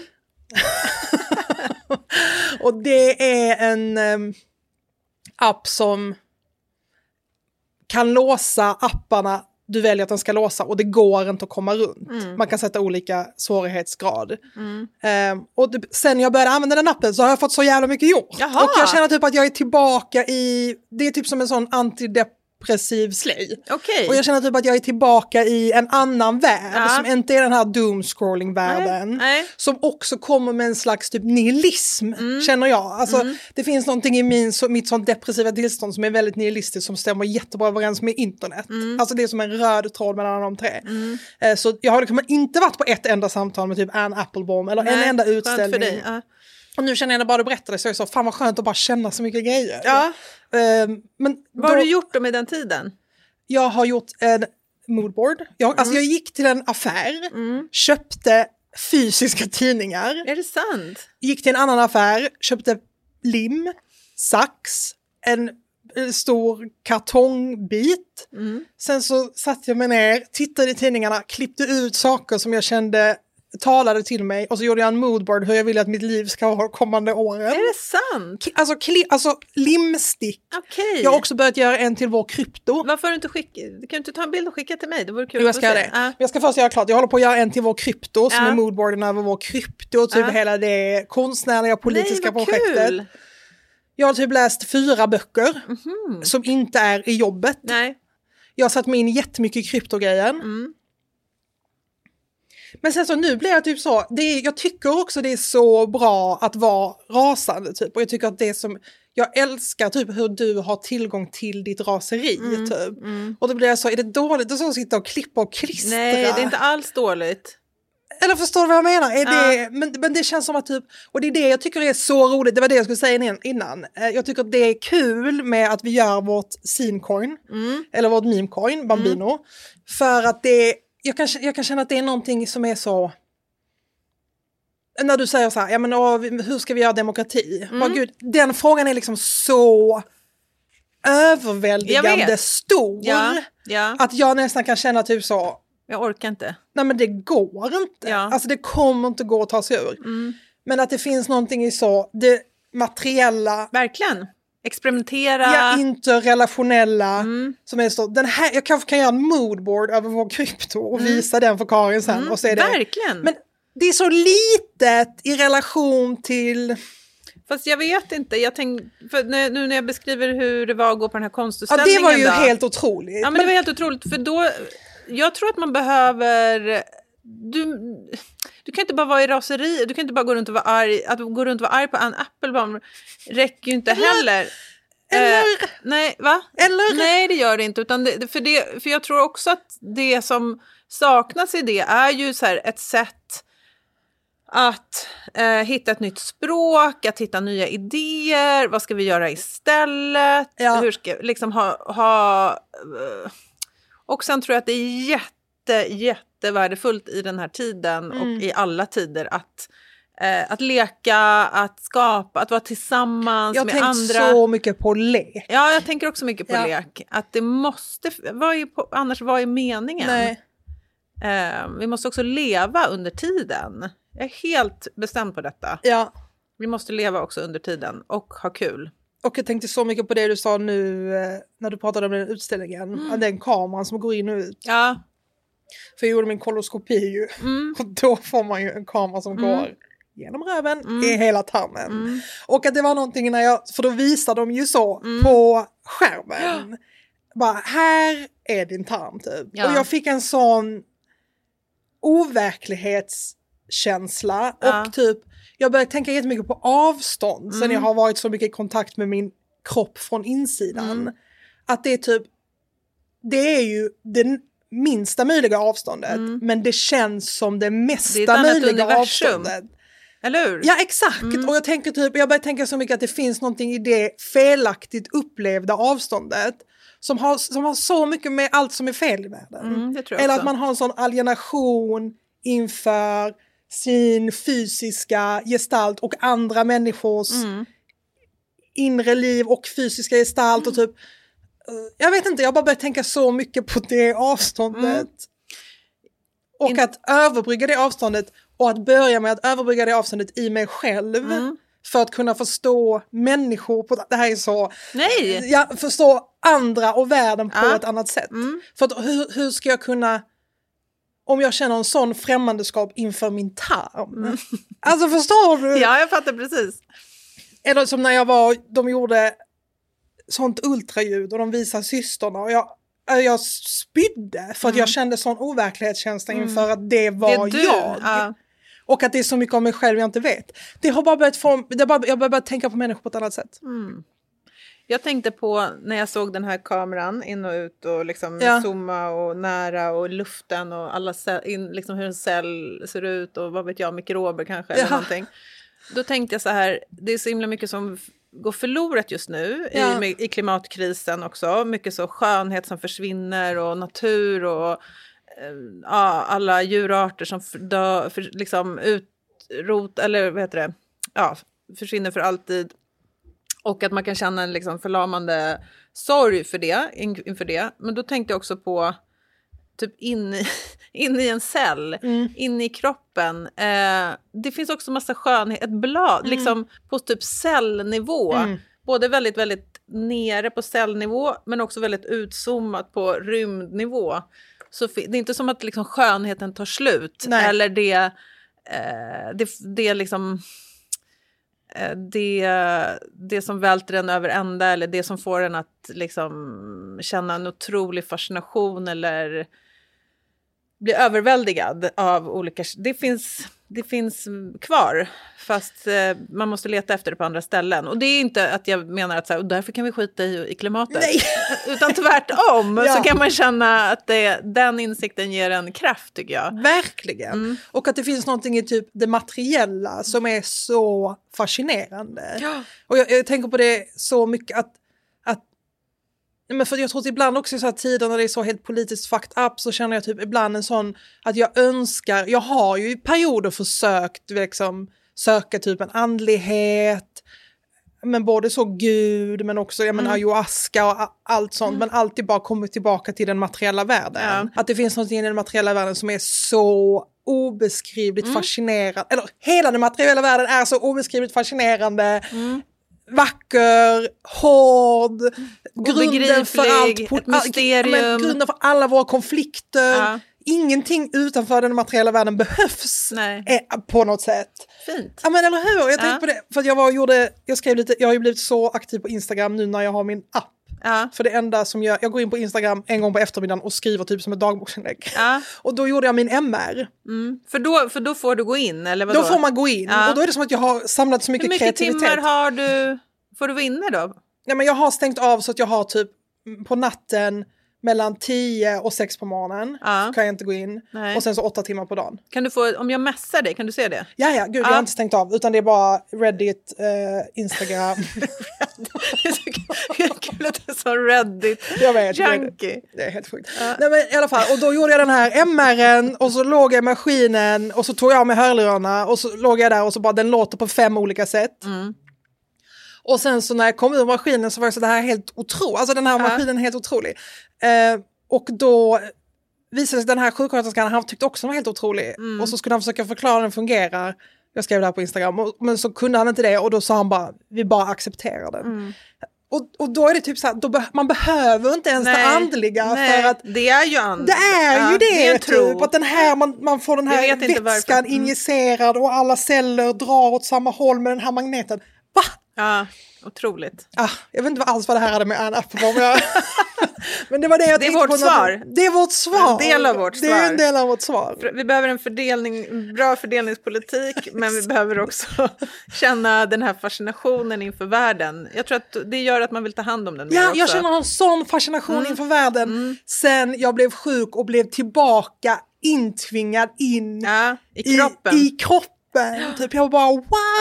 Och det är en... Um, app som kan låsa apparna du väljer att den ska låsa och det går inte att komma runt. Mm. Man kan sätta olika svårighetsgrad. Mm. Um, och det, sen jag började använda den appen så har jag fått så jävla mycket gjort. Jaha. Och jag känner typ att jag är tillbaka i, det är typ som en sån antidepressiv slay. Okej. Och jag känner typ att jag är tillbaka i en annan värld Ja. som inte är den här doom-scrolling-världen. Nej, nej. Som också kommer med en slags typ nihilism, Mm. känner jag. Alltså, Mm. det finns någonting i min, så, mitt sånt depressiva tillstånd som är väldigt nihilistiskt som stämmer jättebra överens med internet. Mm. Alltså det är som en röd tråd mellan de tre. Mm. Eh, så jag har liksom inte varit på ett enda samtal med typ Anne Applebaum eller en Nej, enda skönt för utställning. dig. Ja. Och nu känner jag när bara du berättade så är det så, fan vad skönt att bara känna så mycket grejer. Ja. Eh, men Vad har då- du gjort då med den tiden? Jag har gjort en moodboard. Jag, alltså jag gick till en affär, Mm. köpte fysiska tidningar, Är det sant? gick till en annan affär, köpte lim, sax, en eh, stor kartongbit. Mm. Sen så satte jag mig ner, tittade i tidningarna, klippte ut saker som jag kände talade till mig och så gjorde jag en moodboard hur jag ville att mitt liv ska vara kommande åren. Är det sant? Ki- Alltså, kli, alltså limstick. Okej. Jag har också börjat göra en till vår krypto. Varför har du inte skicka... Du kan inte ta en bild och skicka till mig? Det vore kul Jo, jag att ska få göra se. det. Ja. Men jag ska först göra klart. Jag håller på att göra en till vår krypto som Ja. är moodboarden över vår krypto. Typ Ja. hela det konstnärliga politiska Nej, vad projektet. kul. Jag har typ läst fyra böcker Mhm. som inte är i jobbet. Nej. Jag har satt mig in jättemycket i kryptogrejen. Mm. Men sen så nu blir jag typ så, det är, jag tycker också det är så bra att vara rasande typ. Och jag tycker att det är som, jag älskar typ hur du har tillgång till ditt raseri Mm, typ. mm. Och då blir jag så, är det dåligt att så sitta och klippa och klistra? Nej, det är inte alls dåligt. Eller förstår du vad jag menar? Är Ja. det, men, men det känns som att typ, och det är det jag tycker är så roligt, det var det jag skulle säga innan. Eh, Jag tycker att det är kul med att vi gör vårt scenecoin, Mm. eller vårt memecoin, Bambino. Mm. För att det, jag kan, jag kan känna att det är någonting som är så, när du säger så här, ja men åh, hur ska vi göra demokrati? Mm. Bara, gud, den frågan är liksom så överväldigande stor. Ja, ja. Att jag nästan kan känna typ så, Jag orkar inte. nej men det går inte. Ja. Alltså det kommer inte gå att ta sig ur. Mm. Men att det finns någonting i så, det materiella, Verkligen. Experimentera. ja, interrelationella, Mm. som är så, den här, jag kanske kan göra en moodboard över vår krypto och Mm. visa den för Karin sen. Mm. Och se det. Verkligen. Men det är så litet i relation till, Fast jag vet inte. Jag tänk, för nu, nu när jag beskriver hur det var att gå på den här ja konstutställningen. det var ju då, helt otroligt. Ja, men det var helt otroligt. För då, jag tror att man behöver... Du, du kan inte bara vara i raseri. Du kan inte bara gå runt och vara arg. Att gå runt och vara arg på Anne Applebaum räcker ju inte heller. Eller? Eh, nej, va? Eller? Nej, det gör det inte. Utan det, för, det, för jag tror också att det som saknas i det är ju så här ett sätt att eh, hitta ett nytt språk, att hitta nya idéer. Vad ska vi göra istället? Ja. Hur ska liksom ha... ha eh, och sen tror jag att det är jätte, jättevärdefullt i den här tiden Mm. och i alla tider att, eh, att leka, att skapa, att vara tillsammans Jag med har andra. tänkt så mycket på lek. Ja, jag tänker också mycket på Ja. lek. Att det måste, vad är, på- annars vad är meningen? Nej. Eh, vi måste också leva under tiden. Jag är helt bestämd på detta. Ja. Vi måste leva också under tiden och ha kul. Och jag tänkte så mycket på det du sa nu eh, när du pratade om den utställningen. Mm. Den kameran som går in och ut. Ja. För jag gjorde min koloskopi ju. Mm. Och då får man ju en kamera som Mm. går genom röven Mm. i hela tarmen. Mm. Och att det var någonting när jag, för då visar de ju så Mm. på skärmen. Bara, här är din tarm typ. Ja. Och jag fick en sån overklighetskänsla. Ja. Och typ, jag började tänka jättemycket på avstånd. Sen Mm. jag har varit så mycket i kontakt med min kropp från insidan. Mm. Att det är typ, det är ju det minsta möjliga avståndet. Mm. Men det känns som det Det är mesta ett annat möjliga universum. avståndet. Eller hur? Ja, exakt. Mm. Och jag tänker typ, jag börjar tänka så mycket att det finns någonting i det felaktigt upplevda avståndet som har, som har så mycket med allt som är fel i världen. Mm, det tror jag Eller också. att man har en sån alienation inför sin fysiska gestalt och andra människors Mm. inre liv och fysiska gestalt och typ, eh, jag vet inte, jag bara börjar tänka så mycket på det avståndet. Mm. Och In- att överbrygga det avståndet och att börja med att överbrygga det avståndet i mig själv Mm. för att kunna förstå människor på, det här är så, Nej! jag förstår andra och världen på Ja. ett annat sätt. Mm. För att, hur, hur ska jag kunna, om jag känner en sån främmandeskap inför min tarm? Mm. Alltså förstår du? Ja, jag fattar precis. Eller som när jag var, de gjorde sånt ultraljud och de visade systrarna och jag, jag spydde för att Mm. jag kände sån overklighetskänsla Mm. inför att det var Det är du. jag. Ja. Och att det är så mycket om mig själv jag inte vet. Det har bara börjat få, det har bara, jag har börjat tänka på människor på ett annat sätt. Mm. Jag tänkte på när jag såg den här kameran in och ut och liksom Ja. zooma och nära och luften och alla cell, in, liksom hur en cell ser ut och vad vet jag, mikrober kanske eller Ja. någonting. Då tänkte jag så här, det är så himla mycket som f- går förlorat just nu Ja. i, i klimatkrisen också. Mycket så skönhet som försvinner och natur och eh, ja, alla djurarter som för, dö, för, liksom utrot eller vad heter det, ja, försvinner för alltid. Och att man kan känna en liksom förlamande sorg för det, in, inför det. Men då tänkte jag också på typ in i, in i en cell, Mm. in i kroppen. Eh, det finns också massa skönhet, ett blad, Mm. liksom på typ cellnivå. Mm. Både väldigt, väldigt nere på cellnivå, men också väldigt utzoomat på rymdnivå. Så fi- det är inte som att liksom skönheten tar slut. Nej. Eller det, eh, det, det liksom... Det, det som välter den över ända eller det som får en att liksom känna en otrolig fascination eller bli överväldigad av olika... Det finns, det finns kvar, fast eh, man måste leta efter det på andra ställen. Och det är inte att jag menar att så här, och därför kan vi skita i, i klimatet. Nej. Utan tvärtom Ja. så kan man känna att det, den insikten ger en kraft, tycker jag. Verkligen. Mm. Och att det finns någonting i typ det materiella som är så fascinerande. Ja. Och jag, jag tänker på det så mycket att, att men för jag tror att ibland också i så här tider när det är så helt politiskt fucked up så känner jag typ ibland en sån att jag önskar, jag har ju i perioder försökt liksom söka typ en andlighet, men både så Gud men också jag menar, Mm. ayahuasca och a- allt sånt, men alltid bara kommit tillbaka till den materiella världen. Ja. Att det finns något i den materiella världen som är så obeskrivligt Mm. fascinerande, eller hela den materiella världen är så obeskrivligt fascinerande, Mm. vacker, hård, grunden för allt, Obegriplig, po- ett mysterium. men grunden för alla våra konflikter. Ja. Ingenting utanför den materiella världen behövs Nej. eh, på något sätt. Fint. Ja men eller hur, jag tänkte Ja. på det, för att jag var och gjorde, jag skrev lite, jag har ju blivit så aktiv på Instagram nu när jag har min app. Ja. För det enda som jag, jag går in på Instagram en gång på eftermiddagen och skriver typ som ett dagboksinlägg. Ja. Och då gjorde jag min M R. Mm. För, då, för då får du gå in, eller vadå? Då får man gå in Ja. och då är det som att jag har samlat så mycket, Hur mycket kreativitet. timmar har du? Får du vara inne då? Nej, men jag har stängt av så att jag har typ på natten mellan tio och sex på morgonen Ja. kan jag inte gå in. Nej. Och sen så åtta timmar på dagen. Kan du få, om jag messar dig, kan du se det? Ja, ja, gud, jag Ja. har inte stängt av utan det är bara Reddit, eh, Instagram. Det är så kul- kul att det är så Reddit. Jag vet, jag vet. Junkie. Det är helt sjukt. Ja. Nej, men i alla fall, och då gjorde jag den här M R:en och så låg jag i maskinen och så tog jag av mig hörlurarna och så låg jag där och så bara den låter på fem olika sätt. Mm. Och sen så när jag kom ur maskinen så var jag så det här är helt otroligt, alltså den här Ja. maskinen är helt otrolig. Eh, och då visade sig att den här sjuksköterskan, han tyckte också den var helt otrolig. Mm. Och så skulle han försöka förklara hur den fungerar. Jag skrev det här på Instagram, och, men så kunde han inte det och då sa han bara, vi bara accepterar den. Mm. Och, och då är det typ så här, då be- man behöver inte ens det andliga Nej, för att det är ju and. det är Ja, ju det, det är en tro. typ, att den här, man, man får den Vi här vet inte varför. vätskan Mm. injicerad och alla celler drar åt samma håll med den här magneten. Va? Ja, otroligt. Ah, jag vet inte alls vad det här hade med en app att göra. Men det var det jag Det är tänkte vårt på. svar. Det är vårt svar. En del av vårt Det är en svar. del av vårt svar. För vi behöver en fördelning, bra fördelningspolitik, men vi behöver också känna den här fascinationen inför världen. Jag tror att det gör att man vill ta hand om den mer Ja, också. jag känner en sån fascination Mm. inför världen Mm. sen jag blev sjuk och blev tillbaka intvingad in Ja, i kroppen. I, i kroppen. Typ jag bara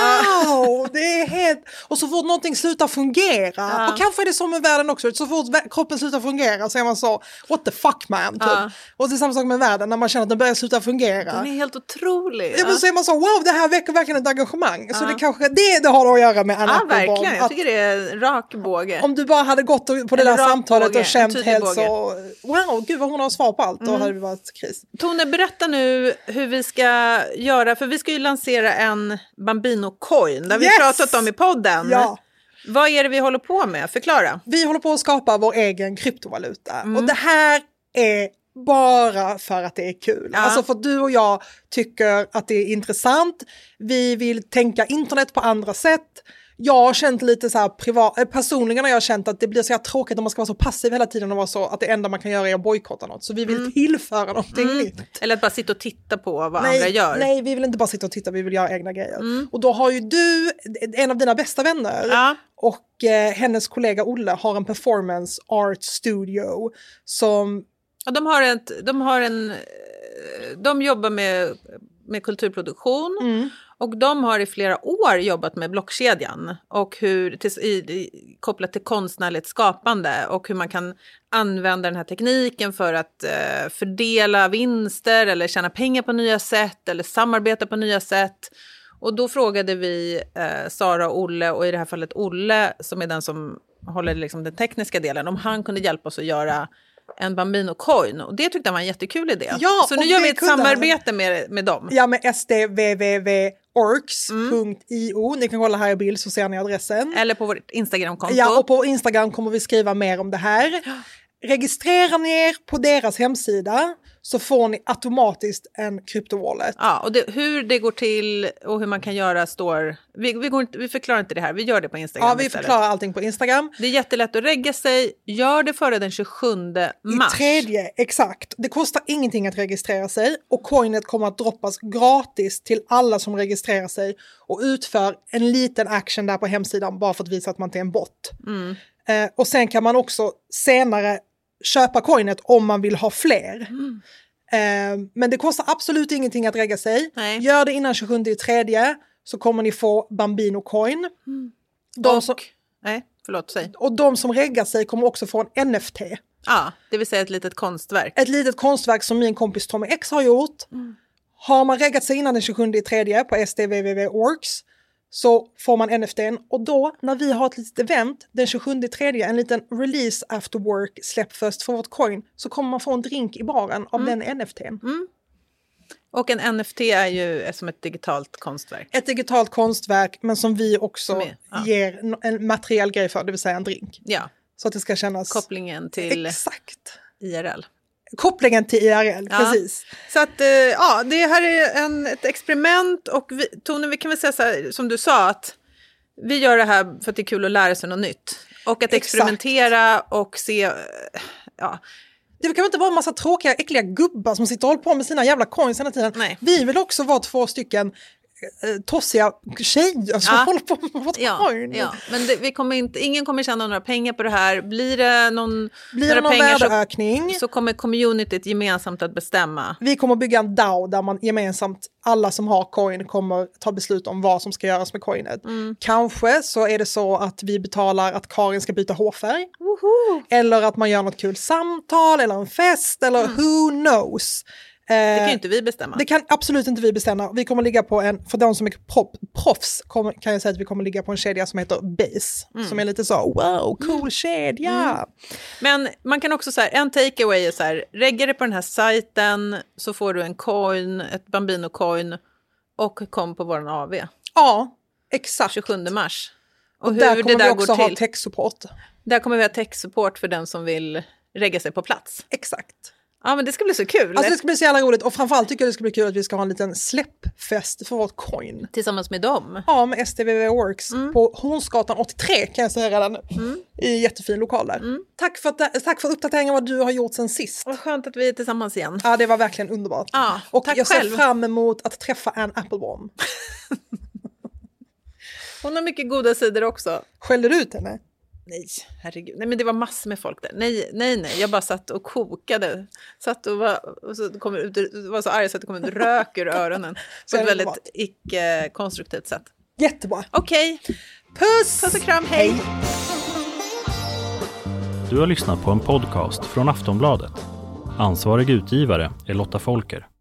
wow, det är helt... Och så fort någonting slutar fungera, Ja. och kanske är det så med världen också, så fort vä- kroppen slutar fungera så är man så, what the fuck man, typ. Ja. Och det är samma sak med världen, när man känner att den börjar sluta fungera. Den är helt otrolig. Ja, men så är man så, wow, det här väcker verkligen ett engagemang. Så Ja. det kanske, det, det har att göra med en Ja, Applebaum. verkligen. Jag Att tycker det är en rak båge. om du bara hade gått på det Eller där rak samtalet båge, och känt en tydlig helt båge. så, wow, gud vad hon har svar på allt, då Mm. hade det varit kris. Tone, berätta nu hur vi ska göra, för vi ska ju lansera en Bambino Coin, det har vi Yes! pratat om i podden. Ja. Vad är det vi håller på med? Förklara. Vi håller på att skapa vår egen kryptovaluta. Mm. Och det här är bara för att det är kul. Ja. Alltså för du och jag tycker att det är intressant. Vi vill tänka internet på andra sätt. Jag har känt lite så här privat, personligen har jag känt att det blir så här tråkigt om man ska vara så passiv hela tiden och vara så att det enda man kan göra är att bojkotta något. Så vi vill mm. tillföra någonting mm. nytt. Eller att bara sitta och titta på vad nej, andra gör. Nej, vi vill inte bara sitta och titta, vi vill göra egna grejer. Mm. Och då har ju du, en av dina bästa vänner ja. och eh, hennes kollega Olle har en performance art studio som... Ja, de har ett, de har en, de jobbar med, med kulturproduktion. Mm. Och de har i flera år jobbat med blockkedjan och hur, till, i, i, kopplat till konstnärligt skapande och hur man kan använda den här tekniken för att eh, fördela vinster eller tjäna pengar på nya sätt eller samarbeta på nya sätt. Och då frågade vi eh, Sara och Olle, och i det här fallet Olle som är den som håller liksom den tekniska delen, om han kunde hjälpa oss att göra en Bambino Coin, och det tyckte han var en jättekul idé. Ja, så nu gör vi ett samarbete med, med dem. Ja, med S D W W W orks punkt i o. Mm. Ni kan kolla här i bild så ser ni adressen. Eller på vårt Instagram-konto. Ja, och på Instagram kommer vi skriva mer om det här. Registrerar ni er på deras hemsida så får ni automatiskt en kryptowallet. Ja, och det, hur det går till och hur man kan göra står... Vi, vi, går inte, vi förklarar inte det här, vi gör det på Instagram Ja, vi istället. förklarar allting på Instagram. Det är jättelätt att regga sig. Gör det före den tjugosjunde mars. I tredje, exakt. Det kostar ingenting att registrera sig och coinet kommer att droppas gratis till alla som registrerar sig och utför en liten action där på hemsidan bara för att visa att man inte är en bot. Mm. Eh, och sen kan man också senare köpa coinet om man vill ha fler. Mm. Eh, men det kostar absolut ingenting att regga sig. Nej. Gör det innan tjugosjunde i tredje så kommer ni få Bambino Coin. Mm. De och, som, nej, förlåt, säg. och de som reggar sig kommer också få en N F T. Ja, det vill säga ett litet konstverk. Ett litet konstverk som min kompis Tommy X har gjort. Mm. Har man reggat sig innan den tjugosjunde i tredje på S D W W W orks så får man N F T:n, och då när vi har ett litet event den tjugosjunde i tredje, en liten release after work, släpp först för vårt coin, så kommer man få en drink i baren av mm. den N F T:n. Mm. Och en N F T är ju som ett digitalt konstverk. Ett digitalt konstverk, men som vi också är, ja. ger en materiell grej för, det vill säga en drink. Ja. Så att det ska kännas... Kopplingen till Exakt. I R L. Kopplingen till I R L, ja. Precis. Så att, eh, ja, det här är en, ett experiment, och vi, Tone, vi kan väl säga så här, som du sa, att vi gör det här för att det är kul att lära sig något nytt. Och att experimentera och se, ja... Det kan inte vara en massa tråkiga, äckliga gubbar som sitter och håller på med sina jävla coins hela tiden. Nej. Vi vill också vara två stycken eh, tossiga tjejer som ja. håller på med vårt ja. coin. Ja, men det, vi kommer inte, ingen kommer tjäna några pengar på det här. Blir det någon, Blir det någon pengar värdeökning så, så kommer communityt gemensamt att bestämma. Vi kommer bygga en DAO där man gemensamt, alla som har coin kommer ta beslut om vad som ska göras med coinet. Mm. Kanske så är det så att vi betalar att Karin ska byta hårfärg. Woho! Eller att man gör något kul samtal eller en fest eller mm. who knows. Det kan ju inte vi bestämma. Det kan absolut inte vi bestämma. Vi kommer ligga på en, för de som är prop, proffs kommer, kan jag säga att vi kommer ligga på en kedja som heter Base. Mm. Som är lite så, wow, cool mm. kedja. Mm. Men man kan också säga, en takeaway är så här, regga det på den här sajten så får du en coin, ett Bambino Coin, och kom på våran A V. Ja, exakt. tjugosjunde mars. Och, och hur där kommer det där vi också går till. Ha tech-support. Där kommer vi ha tech-support för den som vill regga sig på plats. Exakt. Ja, men det ska bli så kul. Alltså det ska bli så jävla roligt, och framförallt tycker jag det ska bli kul att vi ska ha en liten släppfest för vårt coin. Tillsammans med dem? Ja, med S D W W W orks mm. på Hornsgatan åttiotre kan jag säga redan nu. Mm. I en jättefin lokal där. Mm. Tack för, att, tack för uppdateringen vad du har gjort sen sist. Vad skönt att vi är tillsammans igen. Ja, det var verkligen underbart. Ja, och tack jag själv. ser fram emot att träffa Anne Applebaum. Hon har mycket goda sidor också. Skäller du ut henne? Nej, herregud. Nej, men det var massor med folk där. Nej, nej, nej. Jag bara satt och kokade. Satt och var, och så kom ut, var så arg så att det kom ut rök ur öronen. På ett väldigt icke-konstruktivt sätt. Jättebra. Okej. Okay. Puss! Puss och kram, hej! hej! Du har lyssnat på en podcast från Aftonbladet. Ansvarig utgivare är Lotta Folker.